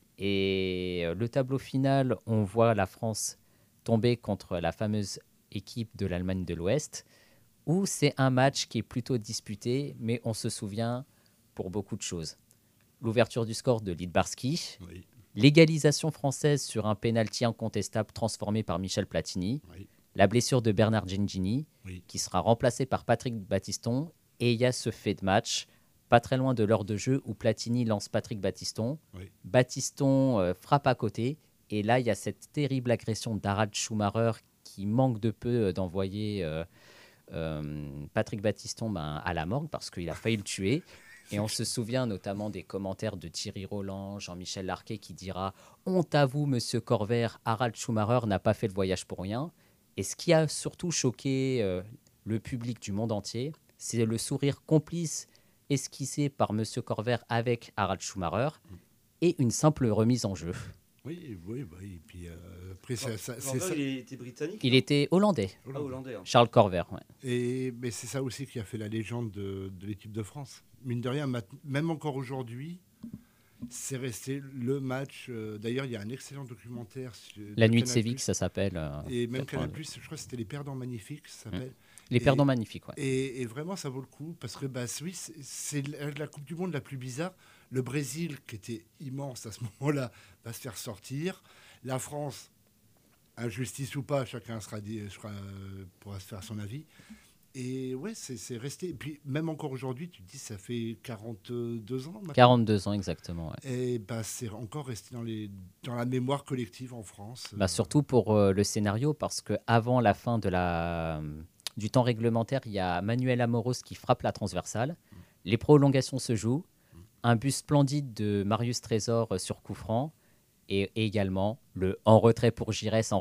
Et le tableau final, on voit la France tomber contre la fameuse équipe de l'Allemagne de l'Ouest, où c'est un match qui est plutôt disputé, mais on se souvient pour beaucoup de choses. L'ouverture du score de Lidbarski, Oui. l'égalisation française sur un pénalty incontestable transformé par Michel Platini, Oui. la blessure de Bernard Genghini, Oui. qui sera remplacé par Patrick Battiston, et il y a ce fait de match, pas très loin de l'heure de jeu, où Platini lance Patrick Battiston. Oui. Battiston frappe à côté, et là, il y a cette terrible agression d'Harald Schumacher qui manque de peu d'envoyer Patrick Battiston à la morgue parce qu'il a failli le tuer. Et on se souvient notamment des commentaires de Thierry Roland, Jean-Michel Larquet qui dira « Honte à vous, monsieur Corvair, Harald Schumacher n'a pas fait le voyage pour rien ». Et ce qui a surtout choqué le public du monde entier, c'est le sourire complice esquissé par monsieur Corvair avec Harald Schumacher et une simple remise en jeu. Oui, et puis après, Il était britannique. Il était hollandais, Ah, hollandais. Hein. Charles Corvair. Ouais. Mais c'est ça aussi qui a fait la légende de l'équipe de France. Mine de rien, même encore aujourd'hui, c'est resté le match. D'ailleurs, il y a un excellent documentaire. La nuit de Canal+, Séville, ça s'appelle. Et même Canal+, je crois que c'était Les Perdants Magnifiques, ça s'appelle. Les Perdants Magnifiques, ouais. Et vraiment, ça vaut le coup, parce que oui, c'est la Coupe du Monde la plus bizarre. Le Brésil, qui était immense à ce moment-là, va se faire sortir. La France, injustice ou pas, chacun pourra se faire son avis. Et ouais, c'est resté. Et puis, même encore aujourd'hui, tu te dis, ça fait 42 ans maintenant. 42 ans, exactement. Ouais. Et c'est encore resté dans la mémoire collective en France. Surtout pour le scénario, parce qu'avant la fin du temps réglementaire, il y a Manuel Amoros qui frappe la transversale. Les prolongations se jouent. Un but splendide de Marius Trésor sur coup franc. Et également le en retrait pour Giresse,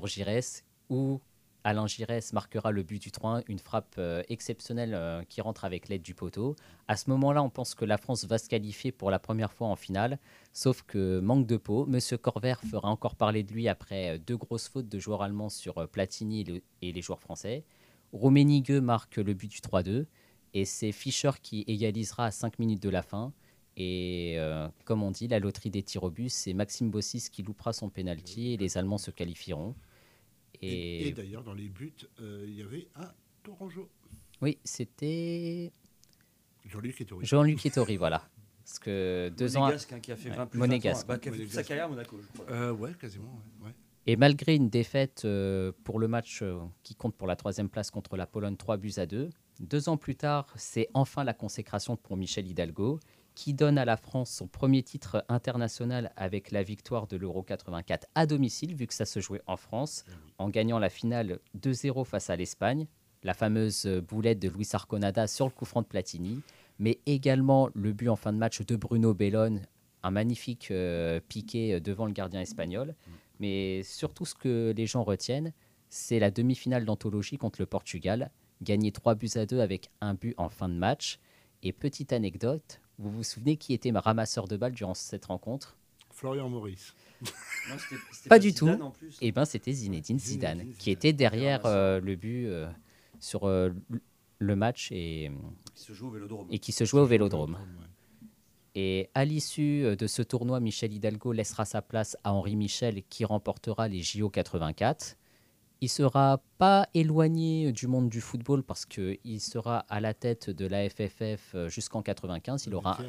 où Alain Giresse marquera le but du 3-1, une frappe exceptionnelle qui rentre avec l'aide du poteau. À ce moment-là, on pense que la France va se qualifier pour la première fois en finale, sauf que manque de peau. Monsieur Corvair fera encore parler de lui après 2 grosses fautes de joueurs allemands sur Platini et les joueurs français. Rummenigge marque le but du 3-2 et c'est Fischer qui égalisera à 5 minutes de la fin. Et comme on dit, la loterie des tirs au but, c'est Maxime Bossis qui loupera son penalty et les Allemands se qualifieront. Et d'ailleurs, dans les buts, il y avait un Tourangeau. Oui, c'était Jean-Luc Ettori. Jean-Luc Ettori, voilà. Parce que 2 ans... Monégasque, qui a fait 20 plus de 20 ans, qui a fait toute sa carrière à Monaco, je crois. Ouais, quasiment. Ouais. Et malgré une défaite pour le match qui compte pour la 3e place contre la Pologne, 3-2, 2 ans plus tard, c'est enfin la consécration pour Michel Hidalgo, qui donne à la France son premier titre international avec la victoire de l'Euro 84 à domicile, vu que ça se jouait en France, en gagnant la finale 2-0 face à l'Espagne, la fameuse boulette de Luis Arconada sur le coup franc de Platini, mais également le but en fin de match de Bruno Bellone, un magnifique piqué devant le gardien espagnol. Mais surtout, ce que les gens retiennent, c'est la demi-finale d'anthologie contre le Portugal, gagné 3-2 avec un but en fin de match. Et petite anecdote, vous vous souvenez qui était ma ramasseur de balles durant cette rencontre? Florian Maurice. Non, c'était pas du Zidane, tout. en plus. Et ben, c'était Zinedine Zidane, qui était derrière le but sur le match et Qui se joue au Vélodrome. et qui se jouait au Vélodrome. Et à l'issue de ce tournoi, Michel Hidalgo laissera sa place à Henri Michel, qui remportera les JO 84. Il ne sera pas éloigné du monde du football parce qu'il sera à la tête de la FFF jusqu'en 95. Il aura,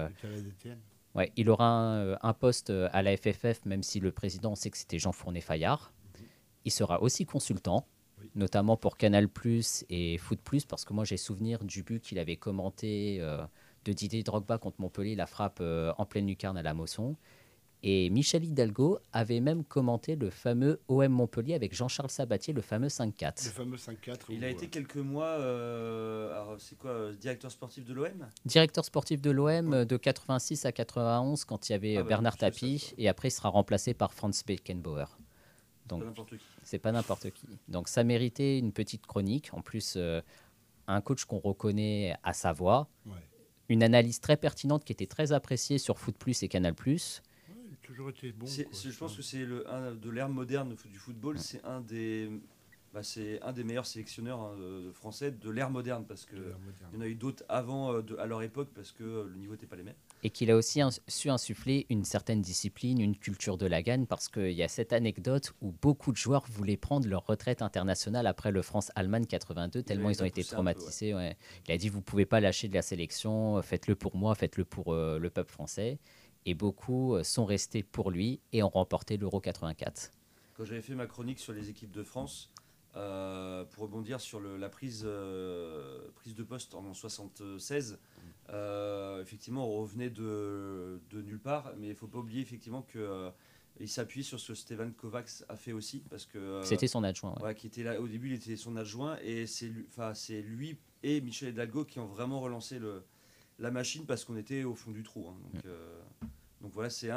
il aura un poste à la FFF, même si le président, on sait que c'était Jean Fournet-Fayard. Il sera aussi consultant, notamment pour Canal+ et Foot+, parce que moi j'ai souvenir du but qu'il avait commenté de Didier Drogba contre Montpellier, la frappe en pleine lucarne à la Mosson. Et Michel Hidalgo avait même commenté le fameux OM Montpellier avec Jean-Charles Sabatier, le fameux 5-4. Le fameux 5-4. Il a été quelques mois, directeur sportif de l'OM. Directeur sportif de l'OM de 86 à 91 quand il y avait Bernard Tapie, et après il sera remplacé par Franz Beckenbauer. Donc C'est pas n'importe qui. Donc ça méritait une petite chronique. En plus, un coach qu'on reconnaît à sa voix. Ouais. Une analyse très pertinente qui était très appréciée sur Foot Plus et Canal Plus. Ouais, il a toujours été bon. Je pense que c'est de l'ère moderne du football. Ouais. C'est un des meilleurs sélectionneurs français de l'ère moderne, parce qu'il y en a eu d'autres avant, à leur époque, parce que le niveau n'était pas les mêmes. Et qu'il a aussi su insuffler une certaine discipline, une culture de la gagne, parce qu'il y a cette anecdote où beaucoup de joueurs voulaient prendre leur retraite internationale après le France-Allemagne 82, tellement ils ont été traumatisés. Ouais. Il a dit, vous ne pouvez pas lâcher de la sélection, faites-le pour moi, faites-le pour le peuple français. Et beaucoup sont restés pour lui et ont remporté l'Euro 84. Quand j'avais fait ma chronique sur les équipes de France, pour rebondir sur la prise de poste en 1976, effectivement on revenait de nulle part, mais il ne faut pas oublier effectivement qu'il s'appuie sur ce que Stevan Kovacs a fait aussi, parce que c'était son adjoint. Ouais. Ouais, qui était là, au début il était son adjoint, et c'est lui et Michel Hidalgo qui ont vraiment relancé la machine, parce qu'on était au fond du trou. Hein. Donc voilà, c'est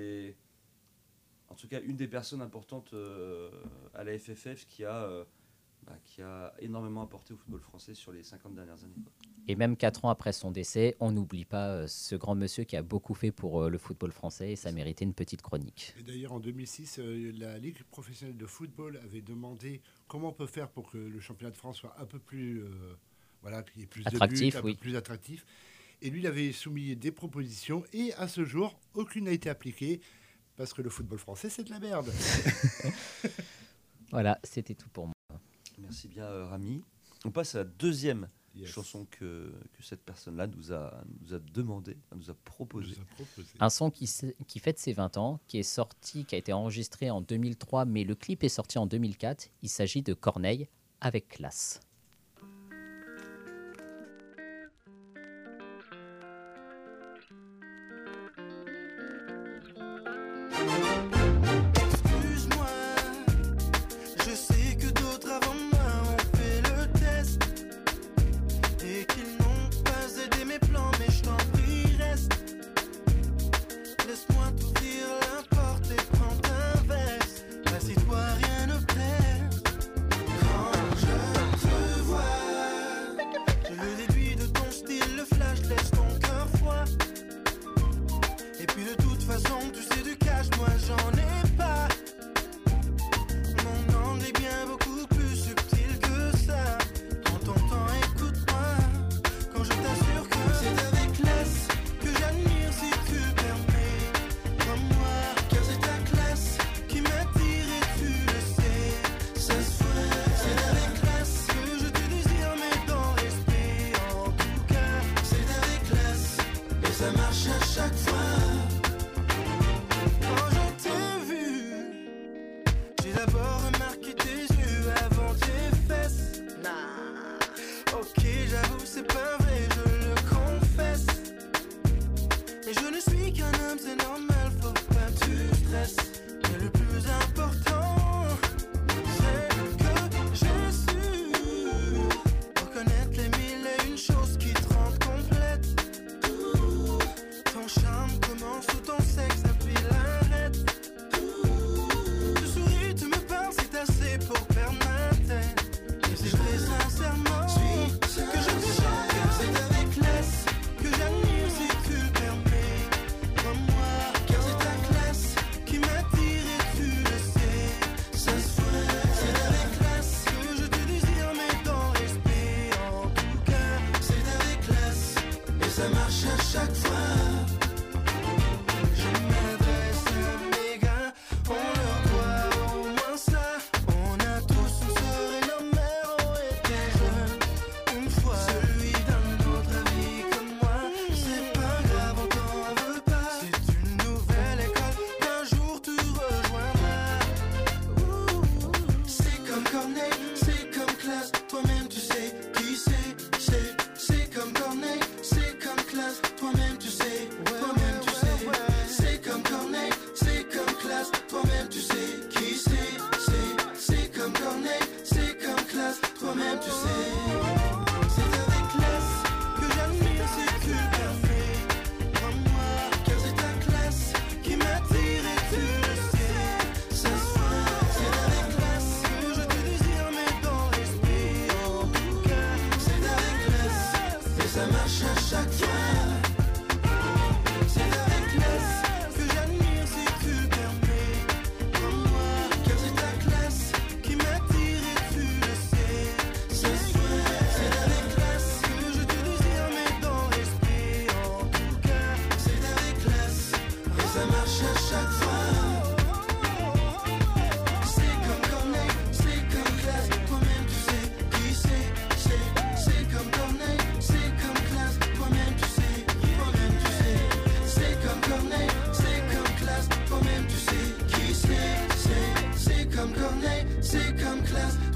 en tout cas une des personnes importantes à la FFF qui a énormément apporté au football français sur les 50 dernières années. Quoi. Et même 4 ans après son décès, on n'oublie pas ce grand monsieur qui a beaucoup fait pour le football français, et ça méritait une petite chronique. Et d'ailleurs, en 2006, la Ligue professionnelle de football avait demandé comment on peut faire pour que le championnat de France soit un peu plus, qu'il y ait plus attractif, de buts, un peu plus attractif. Et lui, il avait soumis des propositions, et à ce jour, aucune n'a été appliquée. Parce que le football français, c'est de la merde. Voilà, c'était tout pour moi. Merci bien, Rami. On passe à la deuxième chanson que cette personne-là nous a demandé, nous a proposé. Un son qui fête ses 20 ans, qui a été enregistré en 2003, mais le clip est sorti en 2004. Il s'agit de Corneille, avec classe. Assieds-toi, rien ne perd. Quand je te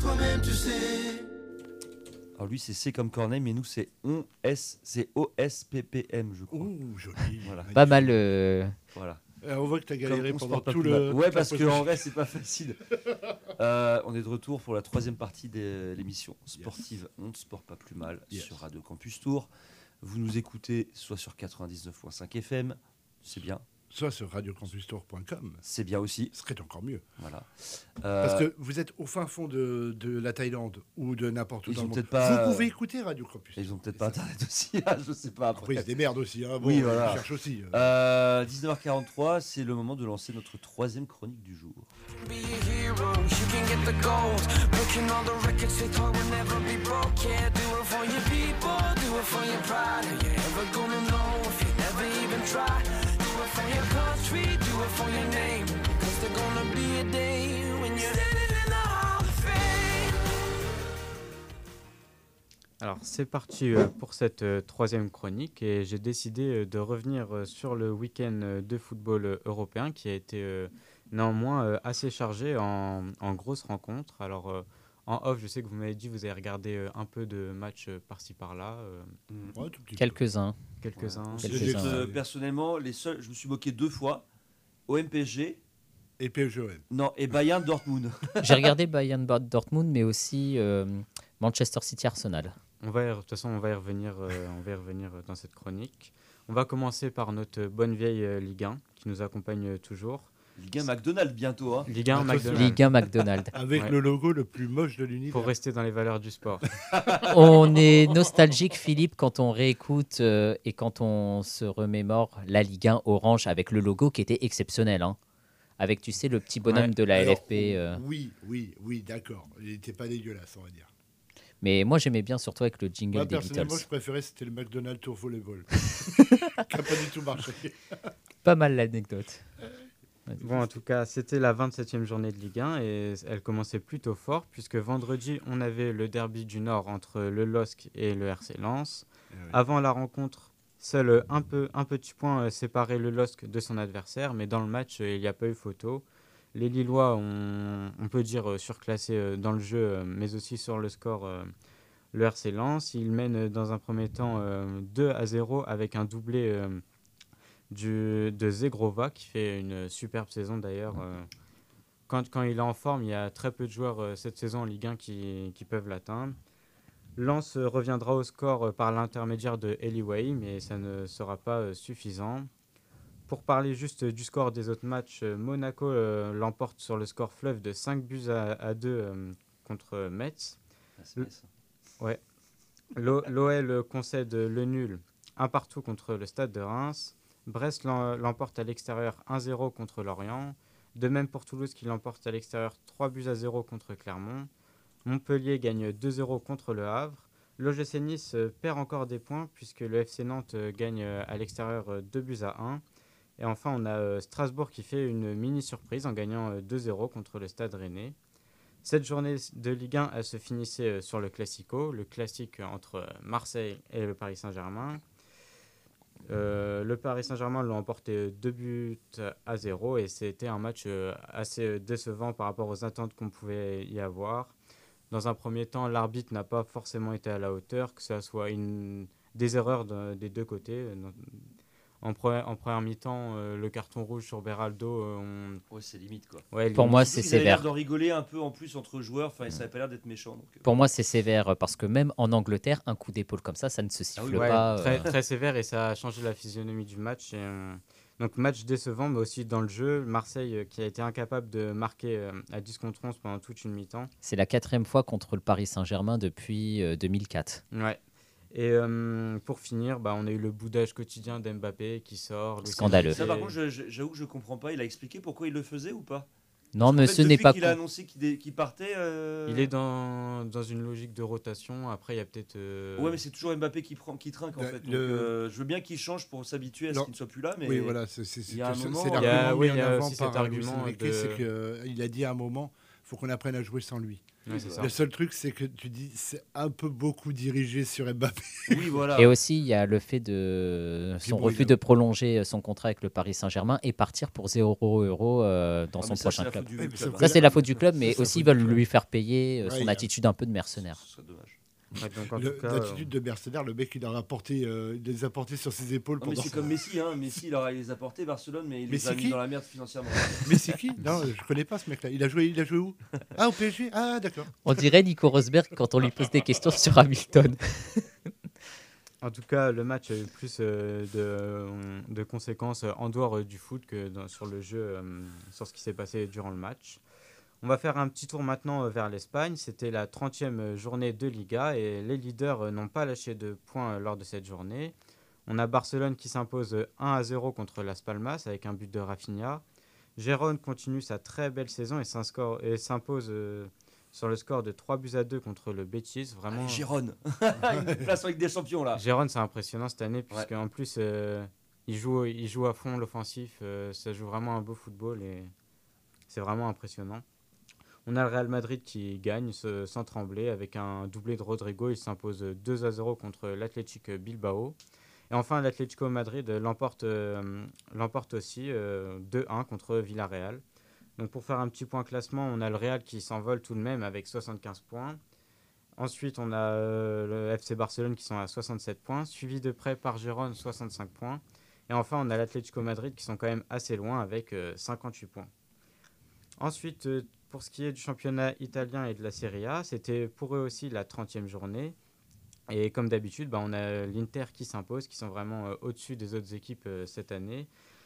toi-même, tu sais. Alors lui c'est C comme Corneille, mais nous c'est OSPPM, je crois. Ouh, joli. Voilà. Pas mal. Voilà. On voit que tu as galéré Comme on pendant se porte tout pas plus le. mal. Ouais, parce qu'en vrai c'est pas facile. On est de retour pour la 3e partie de l'émission sportive. On ne sport pas plus mal sur Radio Campus Tours. Vous nous écoutez soit sur 99.5 FM, c'est bien. Soit sur radiocampustour.com. C'est bien aussi. Ce serait encore mieux. Voilà. Parce que vous êtes au fin fond de la Thaïlande ou de n'importe où dans le monde. Pas... Vous pouvez écouter Radio Campus. Ils ont peut-être pas Internet aussi, je sais pas. Après, il y a des merdes aussi. Hein. Bon, oui, voilà. Je cherche aussi. 19h43, c'est le moment de lancer notre 3e chronique du jour. Alors c'est parti pour cette 3e chronique et j'ai décidé de revenir sur le week-end de football européen qui a été néanmoins assez chargé en grosses rencontres. Alors en off, je sais que vous m'avez dit que vous avez regardé un peu de matchs par-ci par-là. Ouais, Quelques-uns. Personnellement, je me suis moqué 2 fois. OM-PSG et PSG-OM. Non, et Bayern Dortmund. J'ai regardé Bayern Dortmund, mais aussi Manchester City-Arsenal. De toute façon, on va y revenir dans cette chronique. On va commencer par notre bonne vieille Ligue 1 qui nous accompagne toujours. Ligue 1 McDonald's bientôt. Hein. Ligue 1 McDonald's. Ligue 1 McDonald's. Avec le logo le plus moche de l'univers. Pour rester dans les valeurs du sport. On est nostalgique, Philippe, quand on réécoute et quand on se remémore la Ligue 1 orange avec le logo qui était exceptionnel. Hein. Avec, tu sais, le petit bonhomme de la LFP. Oui, d'accord. Il n'était pas dégueulasse, on va dire. Mais moi, j'aimais bien, surtout avec le jingle des Beatles. Moi, je préférais, c'était le McDonald's Tour Volleyball. Qui n'a pas du tout marché. Pas mal l'anecdote. Bon, en tout cas, c'était la 27e journée de Ligue 1 et elle commençait plutôt fort puisque vendredi, on avait le derby du Nord entre le LOSC et le RC Lens. Avant la rencontre, seul un petit point séparait le LOSC de son adversaire, mais dans le match, il n'y a pas eu photo. Les Lillois ont, on peut dire, surclassé dans le jeu, mais aussi sur le score, le RC Lens. Ils mènent dans un premier temps 2-0 avec un doublé de Zegrova qui fait une superbe saison d'ailleurs. Quand il est en forme, il y a très peu de joueurs cette saison en Ligue 1 qui peuvent l'atteindre. Lens reviendra au score par l'intermédiaire de Eliway, mais ça ne sera pas suffisant. Pour parler juste du score des autres matchs, Monaco l'emporte sur le score fleuve de 5-2 contre Metz. Ouais. L'OL concède le nul 1-1 contre le Stade de Reims. Brest l'emporte à l'extérieur 1-0 contre Lorient. De même pour Toulouse qui l'emporte à l'extérieur 3-0 contre Clermont. Montpellier gagne 2-0 contre Le Havre. L'OGC Nice perd encore des points puisque le FC Nantes gagne à l'extérieur 2-1. Et enfin, on a Strasbourg qui fait une mini-surprise en gagnant 2-0 contre le Stade Rennais. Cette journée de Ligue 1, elle se finissait sur le Classico, le classique entre Marseille et le Paris Saint-Germain. Le Paris Saint-Germain l'a emporté 2-0 et c'était un match assez décevant par rapport aux attentes qu'on pouvait y avoir. Dans un premier temps, l'arbitre n'a pas forcément été à la hauteur, que ce soit des erreurs des deux côtés. En première mi-temps, le carton rouge sur Beraldo... Ouais, c'est limite, quoi. Ouais, pour moi, c'est sévère. Ils avaient l'air d'en rigoler un peu en plus entre joueurs, ça n'avait pas l'air d'être méchant. Donc, pour moi, c'est sévère, parce que même en Angleterre, un coup d'épaule comme ça ne se siffle pas. Très sévère, et ça a changé la physionomie du match. Donc match décevant, mais aussi dans le jeu. Marseille qui a été incapable de marquer à 10 contre 11 pendant toute une mi-temps. C'est la 4e fois contre le Paris Saint-Germain depuis 2004. Ouais. Et pour finir, on a eu le boudage quotidien d'Mbappé qui sort. Scandaleux. Ça, par contre, j'avoue que je ne comprends pas. Il a expliqué pourquoi il le faisait ou pas? Non, mais ce n'est pas... Il a annoncé qu'il partait... Il est dans une logique de rotation. Après, il y a peut-être... Ouais, mais c'est toujours Mbappé qui trinque, en fait. Donc, je veux bien qu'il change pour s'habituer à ce qu'il ne soit plus là. Mais oui, voilà. C'est il y a un moment... l'argument mis en avant cet argument c'est qu'il a dit à un moment, faut qu'on apprenne à jouer sans lui. Ouais, c'est ça. Le seul truc, c'est que tu dis c'est un peu beaucoup dirigé sur Mbappé. Oui, voilà. Et aussi, il y a le fait de son refus de prolonger son contrat avec le Paris Saint-Germain et partir pour 0 € dans son prochain club. Ça, c'est la faute du club, mais aussi ils veulent lui faire payer son attitude un peu de mercenaire. Ce serait dommage. Ouais, donc, en tout cas, L'attitude de mercenaire, le mec, il les a portés sur ses épaules. Non, mais c'est comme Messi, hein. Messi, il les a portés Barcelone, mais il les a mis qui dans la merde financièrement. Mais c'est qui? Non, je connais pas ce mec-là. Il a joué où? Ah, au PSG? Ah, d'accord. On dirait Nico Rosberg quand on lui pose des questions sur Hamilton. En tout cas, le match a eu plus de conséquences en dehors du foot que sur le jeu, sur ce qui s'est passé durant le match. On va faire un petit tour maintenant vers l'Espagne. C'était la 30e journée de Liga et les leaders n'ont pas lâché de points lors de cette journée. On a Barcelone qui s'impose 1-0 contre Las Palmas avec un but de Rafinha. Gérone continue sa très belle saison et s'impose sur le score de 3-2 contre le Betis. Vraiment, Allez, Gérone. Une place avec des champions là. Gérone, c'est impressionnant cette année puisqu'en plus il joue à fond l'offensif. Ça joue vraiment un beau football et c'est vraiment impressionnant. On a le Real Madrid qui gagne sans trembler avec un doublé de Rodrigo. Il s'impose 2-0 contre l'Athletic Bilbao. Et enfin, l'Atlético Madrid l'emporte aussi 2-1 contre Villarreal. Donc pour faire un petit point classement, on a le Real qui s'envole tout de même avec 75 points. Ensuite, on a le FC Barcelone qui sont à 67 points, suivi de près par Gérone, 65 points. Et enfin, on a l'Atlético Madrid qui sont quand même assez loin avec 58 points. Ensuite, pour ce qui est du championnat italien et de la Serie A, c'était pour eux aussi la 30e journée. Et comme d'habitude, on a l'Inter qui s'impose, qui sont vraiment au-dessus des autres équipes cette année.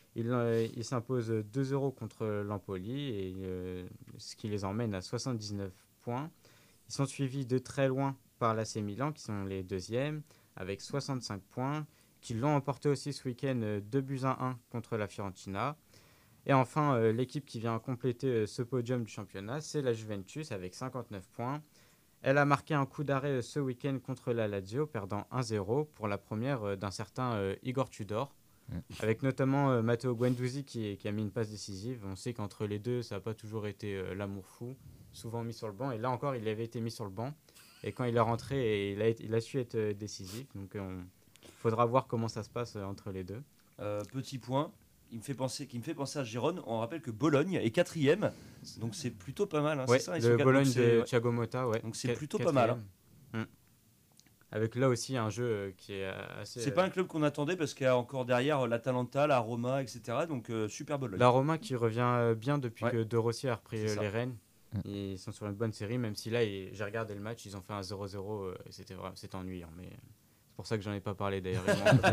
Ils s'imposent 2-0 contre l'Empoli, et ce qui les emmène à 79 points. Ils sont suivis de très loin par l'AC Milan, qui sont les deuxièmes, avec 65 points, qui l'ont emporté aussi ce week-end 2-1 contre la Fiorentina. Et enfin, l'équipe qui vient compléter ce podium du championnat, c'est la Juventus avec 59 points. Elle a marqué un coup d'arrêt ce week-end contre la Lazio, perdant 1-0 pour la première d'un certain Igor Tudor, avec notamment Matteo Guendouzi qui a mis une passe décisive. On sait qu'entre les deux, ça n'a pas toujours été l'amour fou, souvent mis sur le banc. Et là encore, il avait été mis sur le banc. Et quand il est rentré, il a su être décisif. Donc il faudra voir comment ça se passe entre les deux. Petit point. Qui me fait penser à Gérone. On rappelle que Bologne est 4e, donc c'est plutôt pas mal. Hein, ouais, c'est ça, le Bologne de Thiago Motta, ouais. Donc c'est plutôt pas mal. Hein. Avec là aussi un jeu qui est assez. C'est pas un club qu'on attendait parce qu'il y a encore derrière l'Atalanta, la Roma, etc. Donc super Bologne. La Roma qui revient bien depuis que De Rossi a repris les rênes. Ils sont sur une bonne série, même si là j'ai regardé le match, ils ont fait un 0-0, c'était ennuyant, mais c'est pour ça que j'en ai pas parlé d'ailleurs.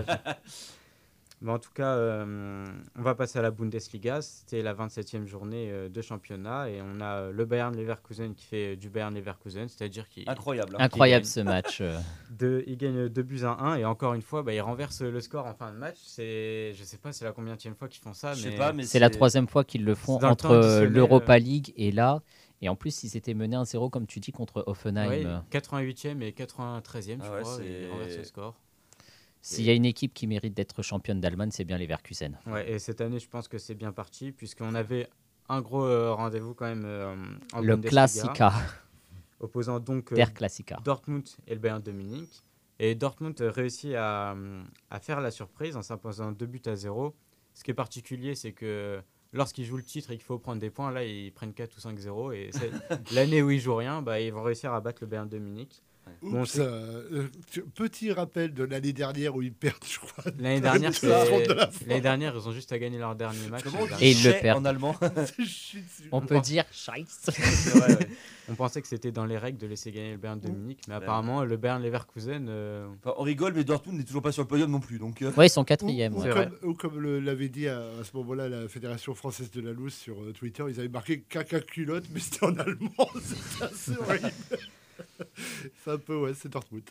Mais en tout cas, on va passer à la Bundesliga. C'était la 27e journée de championnat et on a le Bayern Leverkusen qui fait du Bayern Leverkusen, c'est-à-dire qu'il incroyable ce match. Il gagne 2-1 et encore une fois, il renverse le score en fin de match. Je sais pas, c'est la combienième fois qu'ils font ça, mais c'est la 3e fois qu'ils le font entre l'Europa League et là. Et en plus, ils étaient menés 1-0 comme tu dis contre Hoffenheim. Ouais, 88e et 93e, je crois, et ils renversent le score. S'il y a une équipe qui mérite d'être championne d'Allemagne, c'est bien les Leverkusen. Ouais, et cette année, je pense que c'est bien parti, puisqu'on avait un gros rendez-vous quand même en le Bundesliga, Classica. Opposant donc Dortmund et le Bayern de Munich. Et Dortmund réussit à faire la surprise en s'imposant 2-0. Ce qui est particulier, c'est que lorsqu'ils jouent le titre et qu'il faut prendre des points, là, ils prennent 4 ou 5-0. Et l'année où ils jouent rien, ils vont réussir à battre le Bayern de Munich. Oups, petit rappel de l'année dernière où ils perdent, je crois. L'année dernière, ils ont juste à gagner leur dernier match. Et ils le perdent en allemand. On peut dire Scheiße. Vrai, ouais. On pensait que c'était dans les règles de laisser gagner le Bayern de Munich, mais apparemment le Bayern Leverkusen. On rigole, mais Dortmund n'est toujours pas sur le podium non plus. Donc, ouais, ils sont 4e. Ou comme l'avait dit à ce moment-là la Fédération française de la loose sur Twitter, ils avaient marqué caca culotte, mais c'était en allemand. C'était assez horrible. C'est un peu, c'est Dortmund.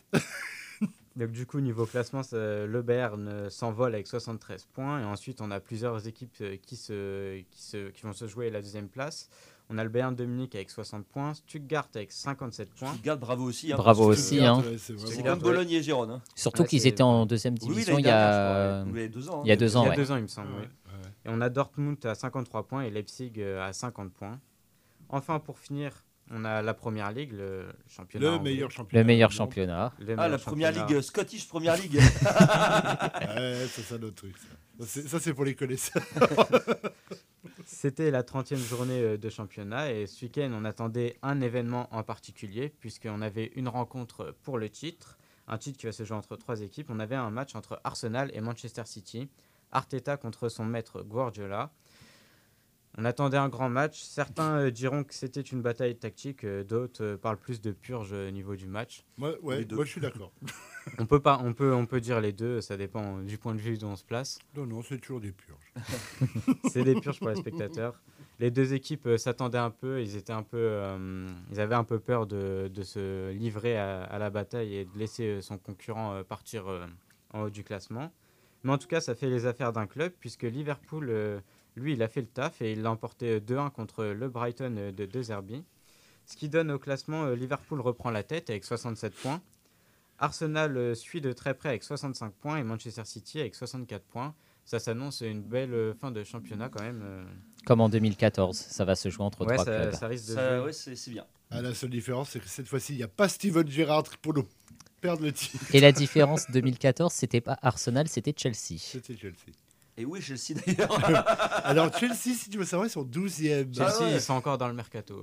Donc du coup, niveau classement, le Bayern s'envole avec 73 points. Et ensuite, on a plusieurs équipes qui vont se jouer la deuxième place. On a le Bayern de Munich avec 60 points, Stuttgart avec 57 points. Stuttgart, bravo aussi. Hein, bravo aussi. Hein. C'est comme Bologne et Gérone. Hein. Surtout qu'ils étaient en deuxième division il y a 2 ans. Il y a 2 ans, il me semble. Ouais. Et on a Dortmund à 53 points et Leipzig à 50 points. Enfin, pour finir, on a la Première Ligue, le championnat. Le meilleur championnat. Le meilleur championnat. La Première Ligue, Scottish Première League. Ouais, c'est ça notre truc. Ça, c'est pour les connaisseurs. C'était la 30e journée de championnat et ce week-end, on attendait un événement en particulier puisqu'on avait une rencontre pour le titre, un titre qui va se jouer entre 3 équipes. On avait un match entre Arsenal et Manchester City, Arteta contre son maître Guardiola. On attendait un grand match. Certains diront que c'était une bataille tactique, d'autres parlent plus de purge au niveau du match. Moi, je suis d'accord. On peut dire les deux, ça dépend du point de vue d'où on se place. Non, c'est toujours des purges. C'est des purges pour les spectateurs. Les deux équipes s'attendaient un peu, ils avaient un peu peur de se livrer à la bataille et de laisser son concurrent partir en haut du classement. Mais en tout cas, ça fait les affaires d'un club puisque Liverpool, lui, il a fait le taf et il l'a emporté 2-1 contre le Brighton de De Zerbi. Ce qui donne au classement, Liverpool reprend la tête avec 67 points. Arsenal suit de très près avec 65 points et Manchester City avec 64 points. Ça s'annonce une belle fin de championnat quand même. Comme en 2014, ça va se jouer entre 3 clubs. Ça risque de jouer. Ouais, c'est bien. La seule différence, c'est que cette fois-ci, il n'y a pas Steven Gerrard pour nous perdre le titre. Et la différence 2014, c'était pas Arsenal, c'était Chelsea. C'était Chelsea. Et oui, Chelsea d'ailleurs. Alors Chelsea, si tu veux savoir, ils sont 12e. Chelsea, ils sont encore dans le mercato.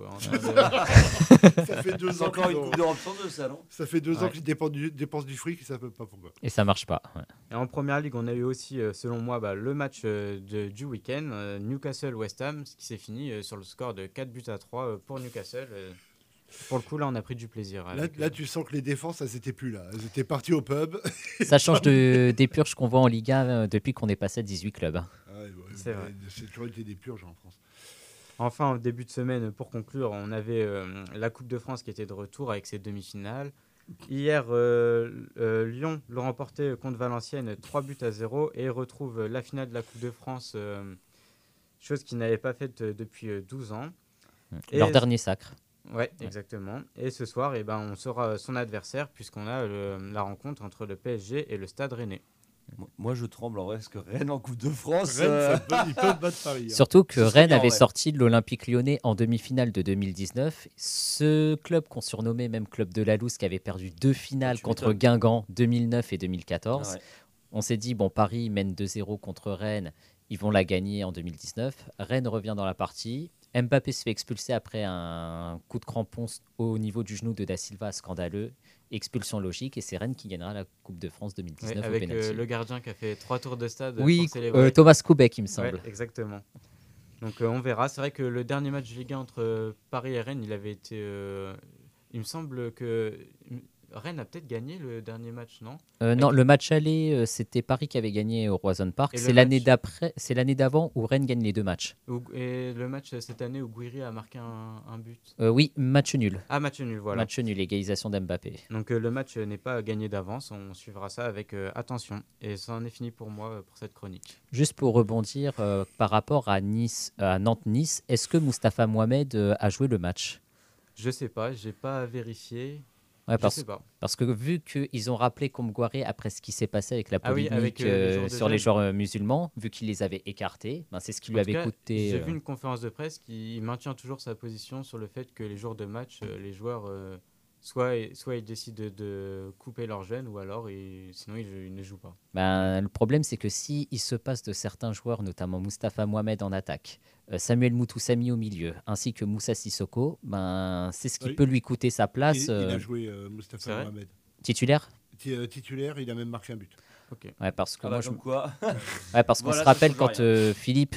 Ça fait 2 ans. C'est encore une Coupe d'Europe sur 2, ça, non? Ça fait 2 ans qu'ils dépensent du fric, ils ne savent pas pourquoi. Et ça marche pas. Ouais. Et en Première Ligue, on a eu aussi, selon moi, le match du week-end, Newcastle-West Ham, ce qui s'est fini sur le score de 4-3 pour Newcastle. Pour le coup, là, on a pris du plaisir. Là, tu sens que les défenses, elles n'étaient plus là. Elles étaient parties au pub. Ça change des purges qu'on voit en Ligue 1 depuis qu'on est passé à 18 clubs. C'est vrai. C'est toujours été des purges en France. Enfin, en début de semaine, pour conclure, on avait la Coupe de France qui était de retour avec ses demi-finales. Hier, Lyon l'a remporté contre Valenciennes 3-0 et retrouve la finale de la Coupe de France, chose qu'ils n'avaient pas faite depuis 12 ans. Leur dernier sacre. Ouais, exactement. Et ce soir, on saura son adversaire puisqu'on a la rencontre entre le PSG et le Stade Rennais. Moi, je tremble en vrai parce que Rennes en Coupe de France. Ils peuvent battre Paris. Surtout que Rennes avait sorti de l'Olympique Lyonnais en demi-finale de 2019. Ce club qu'on surnommait même Club de la Louse qui avait perdu 2 finales contre Guingamp 2009 et 2014. Ouais. On s'est dit, bon, Paris mène 2-0 contre Rennes. Ils vont la gagner en 2019. Rennes revient dans la partie. Mbappé se fait expulser après un coup de crampon au niveau du genou de Da Silva scandaleux. Expulsion logique et c'est Rennes qui gagnera la Coupe de France 2019 avec au pénalty. Le gardien qui a fait 3 tours de stade. Oui, Thomas Koubek, il me semble. Ouais, exactement. Donc on verra. C'est vrai que le dernier match de Ligue 1 entre Paris et Rennes, il avait été... il me semble que... Rennes a peut-être gagné le dernier match, non? Non, le match aller, c'était Paris qui avait gagné au Roison Park. C'est l'année d'avant où Rennes gagne les 2 matchs. Et le match cette année où Guiri a marqué un but. Oui, match nul. Ah, match nul, voilà. Match nul, égalisation d'Mbappé. Donc le match n'est pas gagné d'avance, on suivra ça avec attention. Et ça en est fini pour moi pour cette chronique. Juste pour rebondir par rapport à Nantes-Nice, est-ce que Moustapha Mohamed a joué le match? Je sais pas, j'ai pas vérifié. Ouais, parce que vu qu'ils ont rappelé Comboiré après ce qui s'est passé avec la polémique avec, sur les joueurs musulmans, vu qu'il les avait écartés, c'est ce qui lui avait coûté... J'ai vu une conférence de presse qui maintient toujours sa position sur le fait que les jours de match, les joueurs, soit ils décident de couper leur gêne, ou alors sinon ils ne jouent pas. Le problème, c'est que s'il se passe de certains joueurs, notamment Moustapha Mohamed en attaque, Samuel Moutoussamy au milieu, ainsi que Moussa Sissoko, c'est ce qui peut lui coûter sa place. Il a joué Moustapha Mohamed. Titulaire ? Titulaire, il a même marqué un but. Okay. Ouais, parce que parce qu'on se rappelle quand Philippe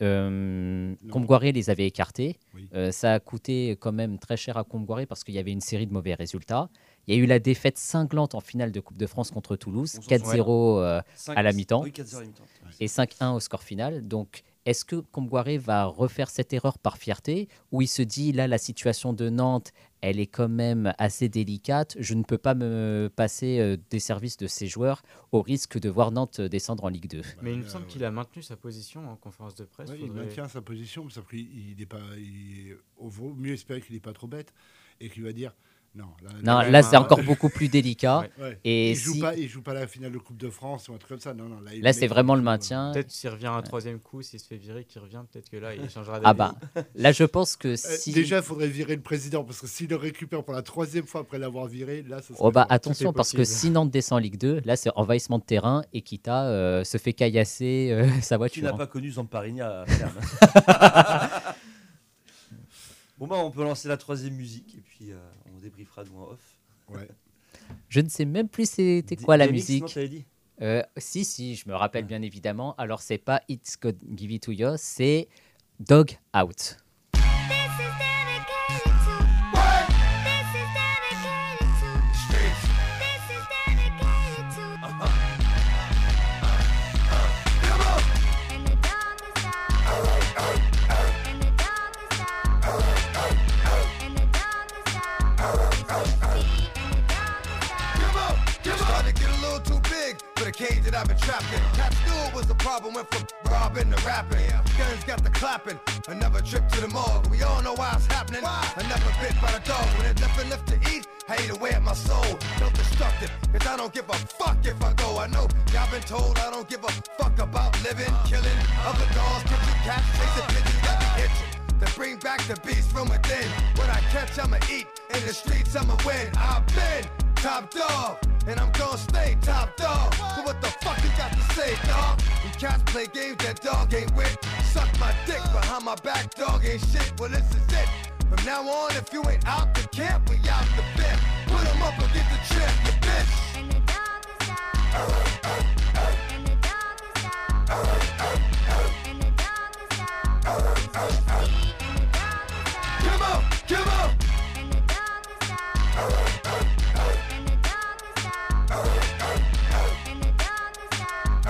Comboiré les avait écartés, ça a coûté quand même très cher à Comboiré parce qu'il y avait une série de mauvais résultats. Il y a eu la défaite cinglante en finale de Coupe de France contre Toulouse, 4-0 à la mi-temps, et 5-1 au score final. Donc, est-ce que Comboiré va refaire cette erreur par fierté, ou il se dit, là, la situation de Nantes, elle est quand même assez délicate, je ne peux pas me passer des services de ces joueurs au risque de voir Nantes descendre en Ligue 2. Mais il me semble qu'il a maintenu sa position en conférence de presse. Il maintient sa position, parce qu'il vaut mieux espérer qu'il n'est pas trop bête, et qu'il va dire, Non, là c'est encore beaucoup plus délicat. Ouais. Et il joue pas la finale de Coupe de France ou un truc comme ça. Non, là c'est vraiment le maintien. Peut-être s'il revient un troisième coup, s'il se fait virer, qu'il revient, peut-être que là il changera d'avis. Ah bah, là je pense que si... Déjà, il faudrait virer le président, parce que s'il le récupère pour la 3e fois après l'avoir viré, là, ça serait... attention, parce que si Nantes descend en Ligue 2, là c'est envahissement de terrain et Kita se fait caillasser sa voiture. Tu n'as pas connu Zamparini à ferme. Bon bah on peut lancer la 3e musique et puis on débriefera nous en off. Ouais. Je ne sais même plus c'était quoi la DMX, musique. non, t'avais dit Si, je me rappelle bien évidemment. Alors c'est pas It's God Give It To You, c'est Dog Out. Cage that I've been trapped in. Cats knew it was a problem, went from robbing to rapping. Guns got the clapping, another trip to the morgue. We all know why it's happening. Another bit by the dog. When there's nothing left to eat, I eat away at my soul. Felt destructive, cause I don't give a fuck if I go. I know y'all been told I don't give a fuck about living, killing other dogs, kitchen cats, chasing pigeons, got me itching. To bring back the beast from within. What I catch, I'ma eat. In the streets, I'ma win. I've been top dog, and I'm gonna stay top dog. So what the fuck you got to say, dog? We cats play games that dog ain't with. Suck my dick behind my back, dog ain't shit. Well, this is it. From now on, if you ain't out the camp, we out the bit. Put 'em up and get the trip, you bitch. And the dog is out. And the dog is out. And the dog is out. Come on, come on. And the dog is out. And the dog is out. And the dog is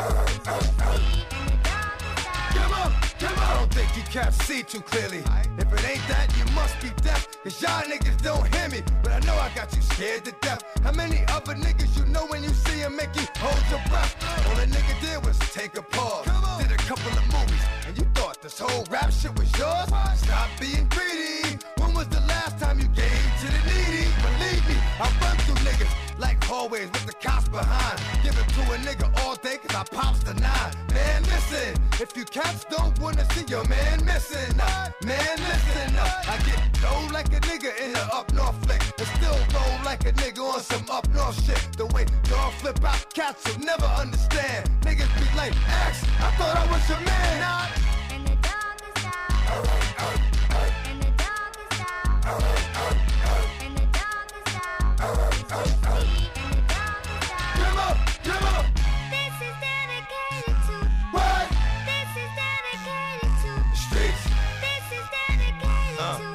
out. Come on, come on. I don't think you can't see too clearly. If it ain't that, you must be deaf. Cause y'all niggas don't hear me. But I know I got you scared to death. How many other niggas you know when you see them make you hold your breath? All a nigga did was take a pause. Did a couple of movies. And you thought this whole rap shit was yours? Stop being greedy. When was the last time you gave to the needy? Believe me, I run through niggas like hallways with the cops behind. Give it to a nigga all day cause I pops the 9. Man, listen, if you cats don't wanna see your man missing, man, listen, I get low like a nigga in the up north flick, and still roll like a nigga on some up north shit. The way dog flip out, cats will never understand. Niggas be like, X, I thought I was your man. Nah. And the dog is out. And the dog is out. And the dog is out. Come on, come on. This is dedicated to what? This is dedicated to the streets. This is dedicated to.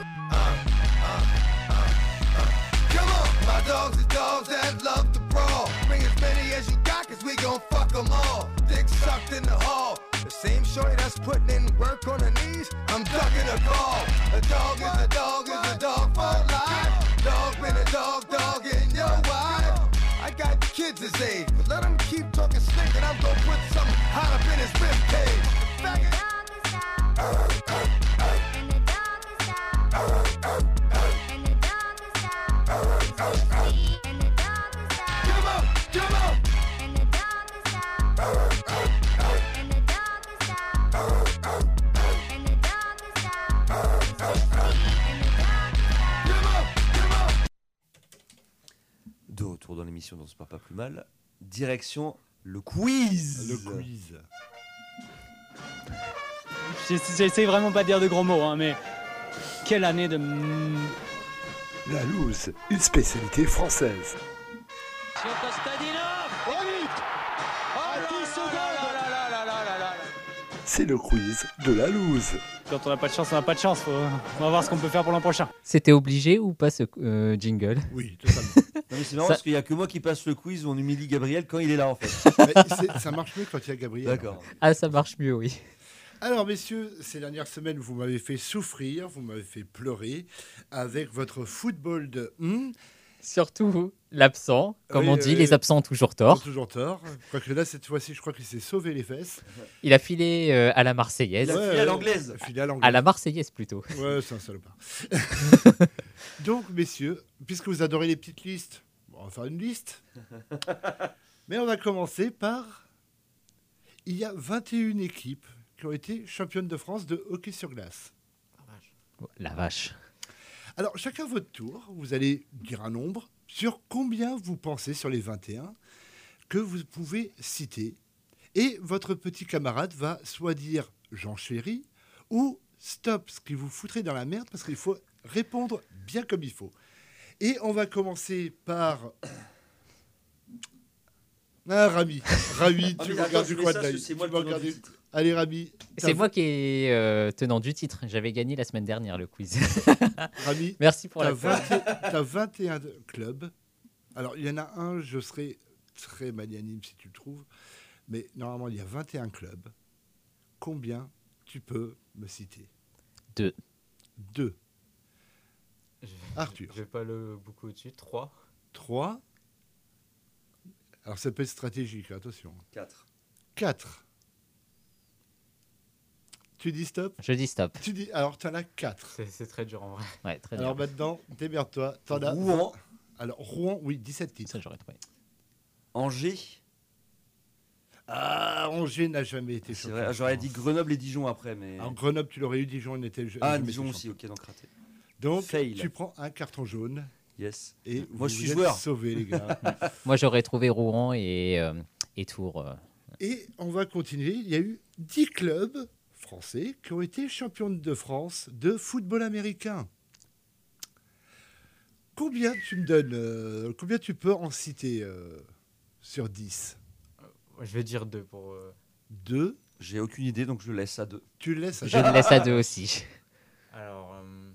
Come on, my dogs are dogs that love to brawl. Bring as many as you got, cause we gon' fuck them all. Dick sucked in the hall. The same shorty that's putting in work on her knees, I'm ducking a call. A dog is a dog is a dog for life. Dog been a dog, dog in your wife. I got kids his age, but let him keep talking slick and I'm gonna put something hot up in his rib cage. Faggot. And the dog is out. And the dog is out. And the dog is out. Come on, come on. And the dog is out. And the dog is out. And the dog is out. And the dog is out. Come on, come on. De retour dans l'émission dont se parle pas plus mal. Direction le quiz. Le quiz. J'essaie vraiment pas de dire de gros mots, hein, mais quelle année de... La loose, une spécialité française. C'est le quiz de la loose. Quand on n'a pas de chance, on n'a pas de chance. On va voir ce qu'on peut faire pour l'an prochain. C'était obligé ou pas ce jingle? Oui, totalement. Non mais c'est marrant parce qu'il n'y a que moi qui passe le quiz où on humilie Gabriel quand il est là en fait. Ça marche mieux quand il y a Gabriel. D'accord. Ah, ça marche mieux, oui. Alors, messieurs, ces dernières semaines, vous m'avez fait souffrir, vous m'avez fait pleurer avec votre football de... Surtout l'absent, comme on dit, les absents ont toujours tort. Toujours tort. Quoique là, cette fois-ci, je crois qu'il s'est sauvé les fesses. Il a filé à la Marseillaise. Il a filé à l'anglaise. À la Marseillaise, plutôt. Ouais, c'est un salopard. Donc, messieurs, puisque vous adorez les petites listes, on va faire une liste. Mais on va commencer par... Il y a 21 équipes qui ont été championnes de France de hockey sur glace. La vache. Alors, chacun votre tour, vous allez dire un nombre sur combien vous pensez sur les 21 que vous pouvez citer. Et votre petit camarade va soit dire Jean Chéry ou stop, ce qui vous foutrait dans la merde parce qu'il faut répondre bien comme il faut. Et on va commencer par... Rami. Rami, tu me regardes du coin de l'œil. Allez, Rami. C'est moi qui est tenant du titre. J'avais gagné la semaine dernière le quiz. Rami, merci pour la t'as 21 clubs. Alors, il y en a un, je serai très magnanime si tu le trouves. Mais normalement, il y a 21 clubs. Combien tu peux me citer? 2. Arthur. Je vais pas le beaucoup au-dessus. 3. 3. Alors, ça peut être stratégique, attention. 4. Tu dis stop? Je dis stop. Tu dis... Alors, tu en as 4. C'est très dur en vrai. Ouais, très Alors dur. maintenant, démerde-toi. T'en as... Rouen. Alors, Rouen, oui, 17 titres. Ça, j'aurais trouvé. Angers. Ah, Angers n'a jamais été C'est champion. vrai, j'aurais dit Grenoble et Dijon après, mais... Alors, Grenoble, tu l'aurais eu. Dijon, il n'était Ah, jamais Dijon été aussi, ok, donc raté. Donc, Fail. tu prends un carton jaune. Yes. Et Moi, vous je suis vous êtes joueur. sauvés, les gars. Moi, j'aurais trouvé Rouen et Tours. Et on va continuer. Il y a eu 10 clubs français qui ont été champions de France de football américain. Combien tu me donnes combien tu peux en citer sur 10? Je vais dire 2 pour... 2. J'ai aucune idée, donc je le laisse à 2. Tu le laisses à Je le laisse à 2 aussi. Alors...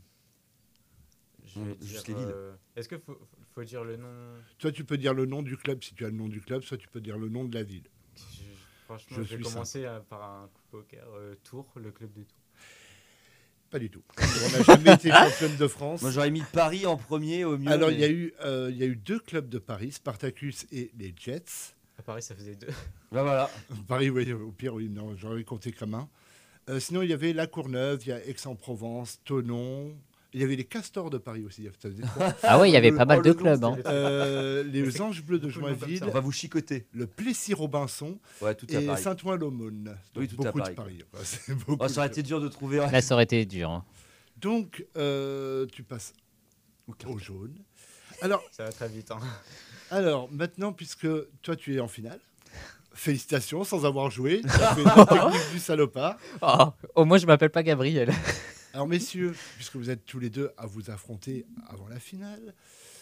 je vais juste dire, les villes. Est-ce qu'il faut dire le nom? Toi, tu peux dire le nom du club si tu as le nom du club, soit tu peux dire le nom de la ville. Franchement, je vais commencer par un coup de poker. Tours, le club de Tours. Pas du tout. On n'a jamais été championne de France. Moi, j'aurais mis Paris en premier au mieux. Alors, mais... il y a eu 2 clubs de Paris, Spartacus et les Jets. À Paris, ça faisait 2. Bah voilà. Paris, oui, au pire, oui, non, j'aurais compté comme un. Sinon, il y avait La Courneuve, il y a Aix-en-Provence, Thonon. Il y avait les Castors de Paris aussi. Ça faisait 3. Ah ouais, il y avait pas mal de clubs. Hein. Les Anges Bleus de Joinville. On va vous chicoter. Le Plessis-Robinson. Ouais, tout à et Paris. Saint-Ouen-l'Aumône. Oui, tout beaucoup à Paris. de Paris. Ouais, c'est beaucoup ça aurait été dur de trouver. Là, ça aurait été dur. Hein. Donc, tu passes au jaune. Alors, ça va très vite. Hein. Alors, maintenant, puisque toi, tu es en finale, félicitations, sans avoir joué. Tu as fait la technique du salopard. Oh, au moins, je m'appelle pas Gabriel. Alors, messieurs, puisque vous êtes tous les deux à vous affronter avant la finale,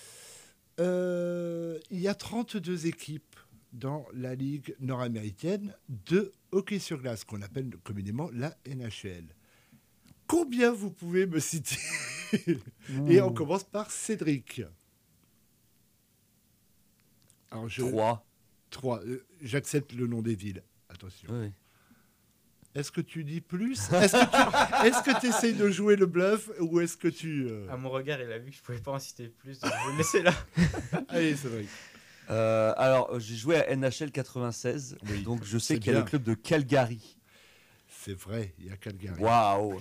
il y a 32 équipes dans la Ligue nord-américaine de hockey sur glace, qu'on appelle communément la NHL. Combien vous pouvez me citer? Et on commence par Cédric. Alors 3. J'accepte le nom des villes. Attention. Oui. Est-ce que tu dis plus? Est-ce que tu essayes de jouer le bluff ou est-ce que tu... À mon regard, il a vu que je pouvais pas en citer plus, donc je vais le laisser là. Allez, c'est vrai. Alors, j'ai joué à NHL 96, oui, donc je sais c'est qu'il y a bien. le club de Calgary. C'est vrai, il y a Calgary. Waouh.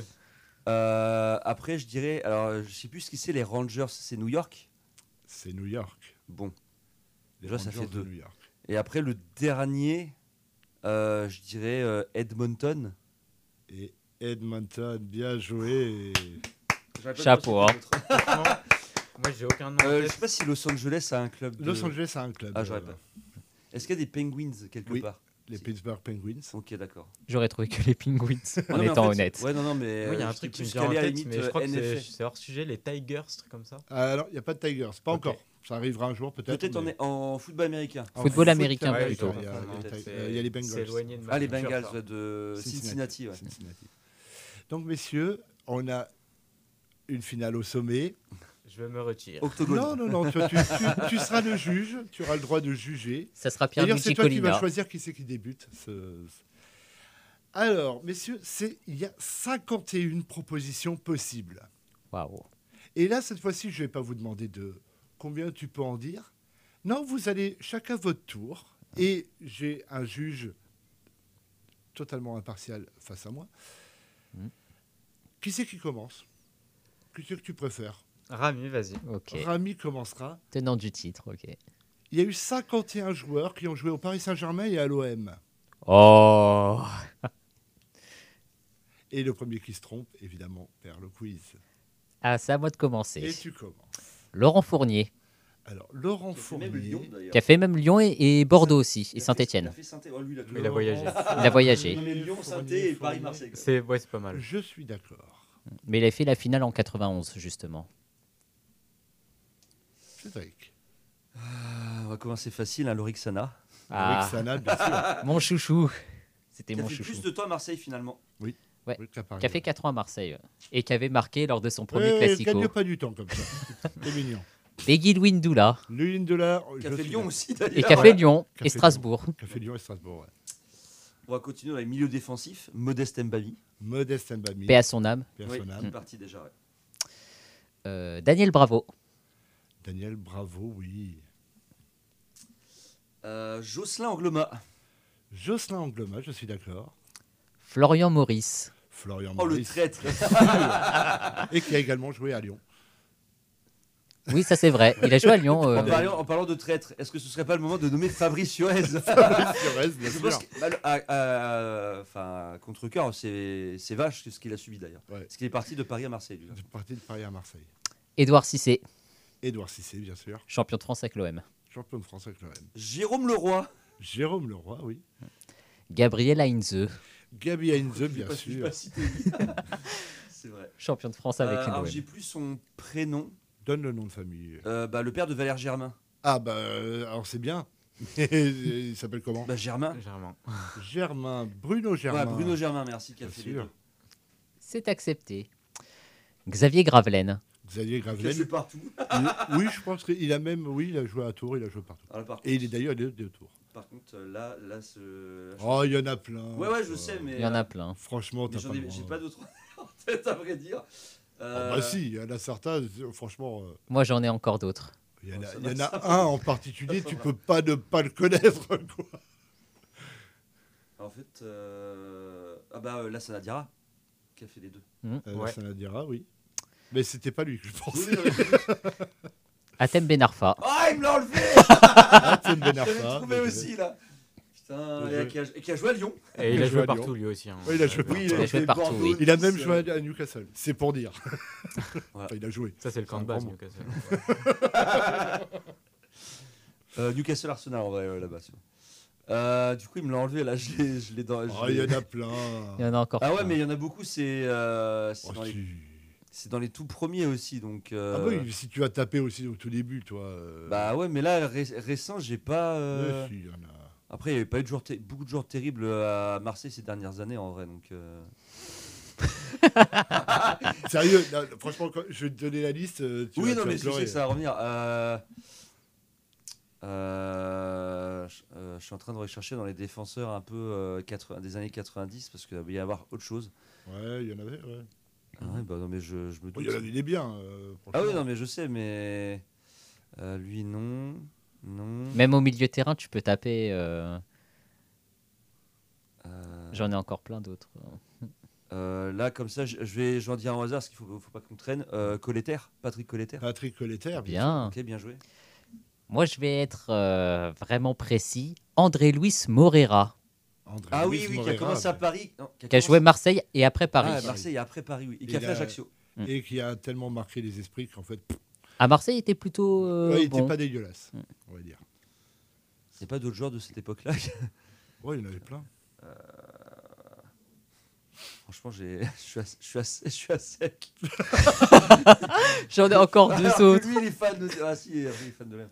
Wow. Après, je dirais... Alors, je sais plus ce que c'est, les Rangers, c'est New York? C'est New York. Bon. Les Déjà, ça Rangers fait de 2. New York. Et après, le dernier, je dirais Edmonton. Et Edmonton, bien joué. Chapeau. Hein. Moi, j'ai aucun nom. Je sais pas si Los Angeles a un club. Los Angeles a un club. Ah, j'aurais pas. Est-ce qu'il y a des Penguins quelque part? Les Pittsburgh Penguins. Ok, d'accord. J'aurais trouvé que les Penguins, en Ouais, étant en fait, honnête. Ouais, non, mais. Oui, il y a un truc qui me vient en à la tête, limite, mais je crois que NFL. c'est hors sujet, les Tigers, truc comme ça. Alors, il n'y a pas de Tigers, pas encore. Ça arrivera un jour peut-être. Peut-être mais... en football américain. Football américain ouais, plutôt. Il y a les Bengals. C'est éloigné de ma Ah, les culture, Bengals ça. de Cincinnati. Ouais. Cincinnati. Donc, messieurs, on a une finale au sommet. Je me retire. Octogone. Non, tu seras le juge, tu auras le droit de juger. Ça sera D'ailleurs, c'est toi qui vas Colina. choisir qui c'est qui débute. Alors, messieurs, il y a 51 propositions possibles. Waouh. Et là, cette fois-ci, je ne vais pas vous demander de combien tu peux en dire. Non, vous allez chacun votre tour. Et j'ai un juge totalement impartial face à moi. Qui c'est qui commence? Qui c'est que tu préfères? Rami, vas-y. Ok. Rami commencera. Tenant du titre, ok. Il y a eu 51 joueurs qui ont joué au Paris Saint-Germain et à l'OM. Oh. Et le premier qui se trompe, évidemment, perd le quiz. Ah, c'est à moi de commencer. Et tu commences. Laurent Fournier, Alors, Laurent Fournier. qui a fait même Lyon et Bordeaux aussi, et Saint-Etienne. Il a voyagé. Il a voyagé. Non, mais Lyon, Saint-Étienne et Paris-Marseille. C'est pas mal. Je suis d'accord. Mais il a fait la finale en 91, justement. Cédric. On va commencer facile, hein, Lorik Sana. Avec Sana, bien sûr. Mon chouchou. C'était Qui a mon fait chouchou. plus de temps à Marseille finalement. Oui. Ouais. Oui, qu'à Paris, Qui a fait 4 ans à Marseille. Et qui avait marqué lors de son premier Ouais, Classico. gagne pas du temps comme ça. C'est mignon. Peggy Louindoula. Louindoula. Qui a fait Lyon aussi d'ailleurs. Et qui a fait Lyon Qui a et fait Strasbourg. Lyon. Qui a fait Lyon et Strasbourg, ouais. On va continuer dans les milieux défensifs. Modeste Mbami. Modeste Mbami. Paix à son âme. Paix à Oui, son âme. il est parti déjà. Ouais. Daniel Bravo. Daniel Bravo, oui. Jocelyn Angloma. Jocelyn Angloma, je suis d'accord. Florian Maurice. Florian Oh, le Maurice. traître. Et qui a également joué à Lyon. Oui, ça c'est vrai. Il a joué à Lyon. En parlant de traître, est-ce que ce serait pas le moment de nommer Fabrice Suarez? Fabrice Suarez, bien Je sûr. pense que, contre cœur, c'est vache ce qu'il a subi d'ailleurs. Ouais. Parce qu'il est parti de Paris à Marseille. Lui. Il est parti de Paris à Marseille. Édouard Cissé. Édouard Cissé, bien sûr. Champion de France avec l'OM. Champion de France avec l'OM. Jérôme Leroy. Jérôme Leroy, oui. Gabriel Heinze. Gabi Heinze, bien sûr. C'est vrai. Champion de France avec Alors l'OM. j'ai plus son prénom. Donne le nom de famille. Le père de Valère Germain. Ah bah alors c'est bien. Il s'appelle comment? Germain. Germain. Bruno Germain. Ouais, Bruno Germain, merci. Qui a Bien fait sûr. les deux. C'est accepté. Xavier Gravelaine. Xavier Qui a Gravelaine. joué partout. Oui, je pense qu'il a même, il a joué à Tours, il a joué partout. Alors, par Et il contre- est d'ailleurs de Tours. Par contre, là, ce. Oh, il y en a plein. Ouais, je sais, mais. Il y en a plein. Franchement, mais t'as pas le j'ai droit. pas d'autres en tête, à vrai dire. Bah si, il y en a certains, franchement. Moi j'en ai encore d'autres. Il y en a, ça il y en va, a ça va. un en particulier, tu peux pas ne pas le connaître, quoi. En fait, là, ça Diarra qui a fait les deux. Ça la dira, oui. Mais c'était pas lui que je pensais. Atem Benarfa. Ah, il me l'a enlevé. Atem Benarfa, Je l'ai trouvé bien aussi, là. Putain, Bien et qui a joué à Lyon. Et il a joué à Lyon. partout lui aussi. Hein. Oui, il a joué Oui, partout. Il a joué fait partout, Bordeaux, oui. Il a même Nice, joué à Newcastle, c'est pour dire. Voilà. Enfin, il a joué. Ça c'est le camp de un base grand mot. Newcastle. Newcastle Arsenal, en vrai, là-bas. Du coup, il me l'a enlevé, là, je l'ai dans. Oh, il y en a plein. Il y en a encore Ah ouais, plein. mais il y en a beaucoup, c'est Oh, dans, si. c'est dans les tout premiers aussi, donc. Ah oui, si tu as tapé aussi au tout début, toi. Bah ouais, mais là, récent, j'ai pas. Ouais, si, il y en a. Après, il n'y avait pas eu de beaucoup de joueurs terribles à Marseille ces dernières années, en vrai, donc. Sérieux, non, franchement, je vais te donner la liste. Tu Oui, vas non, mais je sais pleurer. que ça va revenir. Je suis en train de rechercher dans les défenseurs un peu des années 90 parce qu'il va y avoir autre chose. Ouais, il y en avait, ouais. Ah ouais, bah non, mais je me Bon, doute. il y en a des bien. Ah oui, non, mais je sais, mais lui, non. Non. Même au milieu de terrain, tu peux taper. J'en ai encore plein d'autres. Là, comme ça, je vais en dire un hasard parce qu'il faut pas qu'on traîne. Colletter, Patrick Colletter. Patrick Colletter, Bien. Ok, bien joué. Moi, je vais être vraiment précis. André-Luis Morera, Ah oui, qui a commencé à Paris. Non, qui a joué Marseille et après Paris. Ah, Marseille et après Paris, oui. Et qui a fait Ajaccio. Et qui a tellement marqué les esprits qu'en fait. À Marseille, il était plutôt. Ouais, il bon. n'était pas dégueulasse, on va dire. C'est pas d'autres joueurs de cette époque-là. Ouais, il y en avait plein. Franchement, je suis à sec. J'en ai encore deux autres. Lui, il est fan de. Ah si, il est fan de même.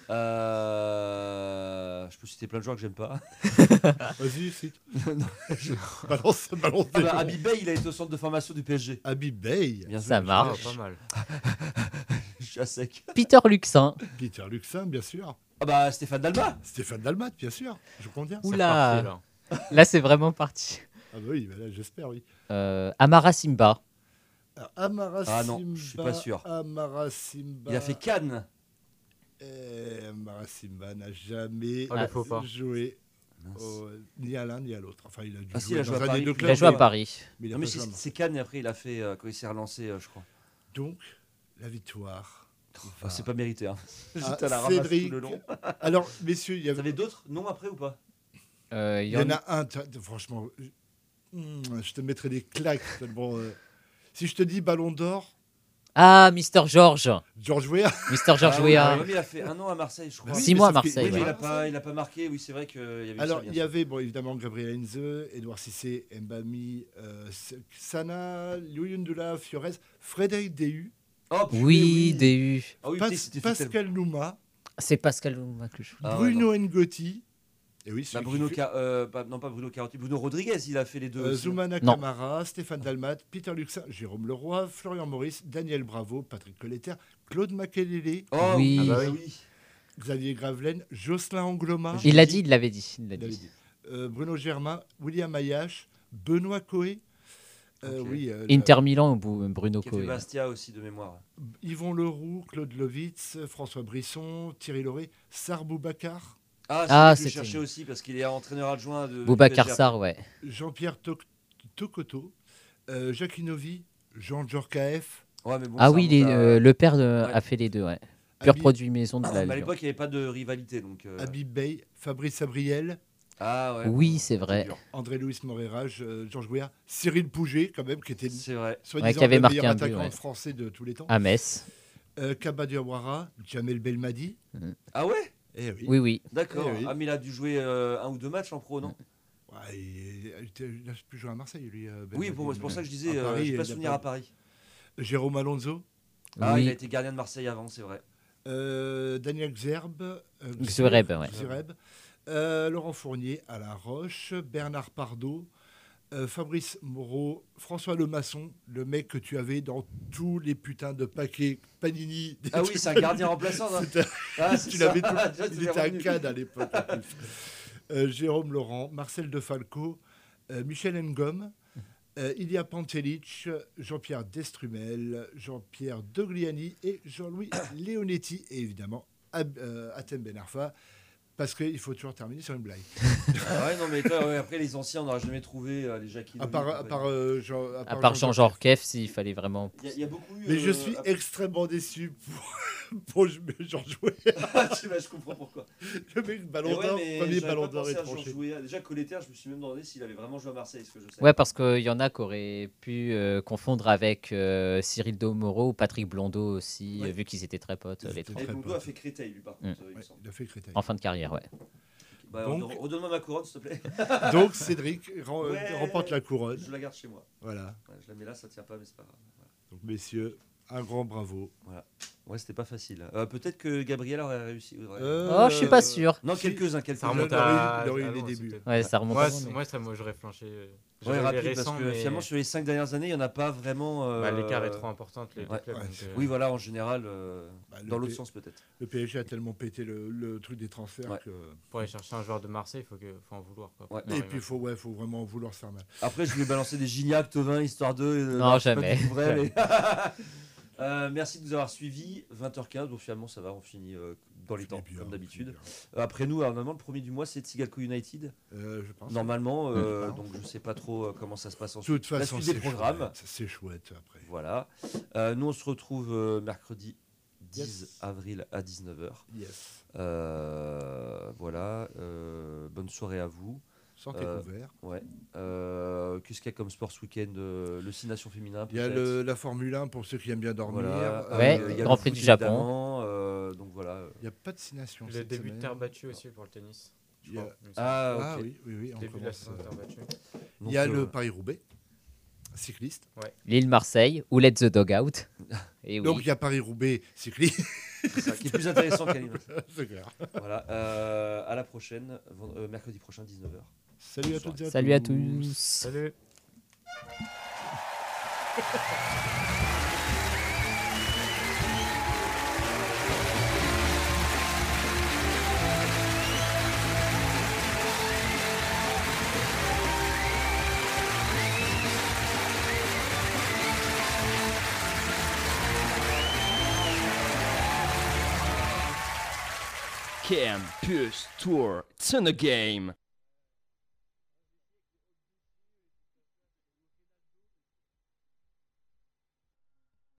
Je peux citer plein de joueurs que j'aime pas. Vas-y, cite. Non, balance des noms. Habib Bey, il a été au centre de formation du PSG. Habib Bey. Bien Ça sûr, marche. Pas mal. Je suis à sec. Peter Luxin. Peter Luxin, bien sûr. Ah bah Stéphane Dalma. Stéphane Dalmat, bien sûr. Je conviens. Oula. là. Là, c'est vraiment parti. Ah bah oui, bah là, j'espère, oui. Amara Simba. Alors, Amara Ah Simba. non, je suis pas sûr. Amara Simba. Il a fait Cannes. Amara Simba n'a jamais le faux pas. joué ni à l'un ni à l'autre. Enfin, il a dû Ah si, jouer il a joué dans à un Paris. des deux Il clubs. a joué à Paris. Mais il a Non mais pas joué à c'est Cannes et après il a fait quand il s'est relancé, je crois. Donc, La victoire. C'est pas mérité. Hein. Ah, J'étais à la ramasse Cédric. tout le long. Alors, messieurs, il y Vous avez d'autres noms après ou pas? Il y en a un, franchement, je te mettrai des claques. Tellement, si je te dis Ballon d'Or. Ah, Mister George. George Weah. Mister George Weah. Il a fait 1 an à Marseille, je crois. 6 mois à Marseille. Oui, mais Ouais. il a pas marqué. Oui, c'est vrai qu'il y avait. Alors, il y avait évidemment Gabriel Heinze, Edouard Cissé, Mbami, Sana, Luyundula, Fiorez, Frédéric Déhu. Oh, Oui, DU. Ah oui, Pascal Nouma. C'est Pascal Nouma que je Bruno Ngotti. Et oui, bah, non, pas Bruno Carotti, Bruno Rodriguez, il a fait les deux. aussi. Zoumana Camara, Stéphane Dalmat, Peter Luxin, Jérôme Leroy, Florian Maurice, Daniel Bravo, Patrick Colletter, Claude Makelele, Oh Oui. Ah bah oui. Xavier Gravelaine, Jocelyn Angloma. Il l'a dit, il l'avait dit. Il l'a Il avait dit. dit. Bruno Germain, William Ayache, Benoît Coé. Oui, Inter Milan ou Bruno Qui a fait Coé. Bastia aussi de mémoire. Yvon Leroux, Claude Lovitz, François Brisson, Thierry Lauré, Sarr Boubacar, Ah, c'est c'était- je cherchais aussi parce qu'il est entraîneur adjoint de. Boubacar du PSG. Sarr, ouais. Jean-Pierre Tokoto, Jacques Inovi, Jean Djorkaeff. Ouais, mais bon, Ah ça oui, remonte à- le père Ouais. a fait les deux, ouais. Pur produit maison de la Mais à Lyon. l'époque, il n'y avait pas de rivalité. Donc, Habib Bey, Fabrice Abriel, Ah ouais. Oui, c'est vrai. dur. André-Louis Moreira, Georges Weah, Cyril Pouget, quand même, qui était C'est vrai. soi-disant Ouais, qui avait le marqué meilleur un but, attaquant ouais. français de tous les temps. À Metz. Kaba Diawara, Jamel Belmadi. Ah ouais. Eh oui. Oui, oui. D'accord. Eh oui. Ah, mais il a dû jouer 1 ou 2 matchs en pro, non? Ouais, il n'a plus joué à Marseille, lui. Oui, Belmadi, c'est pour ça que je mais disais, à Paris, je il pas a souvenir à Paris. Jérôme Alonso. Ah, Oui. il a été gardien de Marseille avant, c'est vrai. Daniel Xerb. Xereb, ouais. Xereb. Laurent Fournier à La Roche. Bernard Pardo. Fabrice Moreau. François Lemasson, le mec que tu avais dans tous les putains de paquets Panini. Ah oui, c'est un gardien remplaçant. Non c'est Tu ça. l'avais Déjà, il tu était l'as à revenu. Cannes à l'époque. en plus. Jérôme Laurent, Marcel De Falco, Michel Ngom, Ilia Pantelic, Jean-Pierre Destrumel, Jean-Pierre Dogliani et Jean-Louis Leonetti et évidemment Atem Ben Arfa. Parce qu'il faut toujours terminer sur une blague. Ah ouais, non, mais toi, ouais, après les anciens, on n'aura jamais trouvé les Jackie. À part Jean Jorkef, s'il fallait vraiment. Il y a beaucoup eu. Mais je suis extrêmement déçu pour Georges Weah. Je comprends pourquoi. Le mec, ballon Mais ouais, d'or, mais premier j'avais ballon pas d'or pensé à étranger. Georges Weah. Déjà, Colletter, je me suis même demandé s'il avait vraiment joué à Marseille. Ce que je sais. Ouais, parce qu'il y en a qui auraient pu confondre avec Cyril Domoro ou Patrick Blondeau aussi, Ouais. vu qu'ils étaient très potes, les trois. Et Blondeau a fait Créteil, lui, par contre. il me semble. Il a fait Créteil. En fin de carrière, ouais. Bah, Donc- redonne-moi ma couronne, s'il te plaît. Donc Cédric Ouais. remporte la couronne. Je la garde chez moi. Voilà. Ouais, je la mets là, ça tient pas, mais c'est pas grave. Voilà. Donc messieurs, un grand bravo. Voilà. Ouais, c'était pas facile. Peut-être que Gabriel aurait réussi. Oh, je suis pas sûr. Non, Si. quelques-uns. Ça remonte à il aurait eu à les loin, débuts. c'était- Ouais, ça remonte à loin, mais- Moi, j'aurais flanché. Ouais, j'aurais rapide, les parce récents, que mais- finalement, sur les 5 dernières années, il n'y en a pas vraiment. Bah, l'écart est trop important entre les deux Ouais. clubs. Ouais, donc, c'est- Oui, voilà, en général, Bah, dans le l'autre P- sens peut-être. Le PSG a tellement pété le truc des transferts Ouais. que. Pour aller chercher un joueur de Marseille, faut en vouloir. Quoi. Ouais. Non, Et mais puis faut vraiment vouloir se faire mal. Après, je voulais balancer des Gignac, Tovin, histoire de. Non, c'est pas jamais. du tout vrai, mais- merci de nous avoir suivis. 20h15, donc finalement, ça va, on finit dans les temps, Bien, comme d'habitude. bien. Après nous, alors, normalement, le premier du mois, c'est Tsigalco United. Je pense. Normalement, Ouais. donc je sais pas trop comment ça se passe De ensuite. toute façon, La suite des c'est programmes. chouette, c'est chouette après. Voilà. Nous, on se retrouve mercredi 10 Yes. avril à 19h. Yes. Voilà. Bonne soirée à vous. Sentez couvert. Ouais. Qu'est-ce qu'il y a comme sport ce week-end? Le 6 Nations féminin. Il y a peut-être. la Formule 1 pour ceux qui aiment bien dormir. Voilà. Ouais, il y a Grand le Prix foot, du Japon. évidemment, donc voilà. Il n'y a pas de 6 nations. Le cette début de semaine. terre battue aussi pour le tennis. je Il y a- crois, il me semble. Ah, ok. oui, on Début de la commence, saison de terre battue. Il y a Donc, le Paris-Roubaix, cycliste. Lille-Marseille ou Let the Dog Out. Et oui. Donc il y a Paris-Roubaix, cycliste. c'est ça qui est plus intéressant qu'Aline. C'est clair. Voilà. À la prochaine, mercredi prochain, 19h. Salut à toutes et à Salut à tous. tous. Salut. Campus Tour, it's in the game.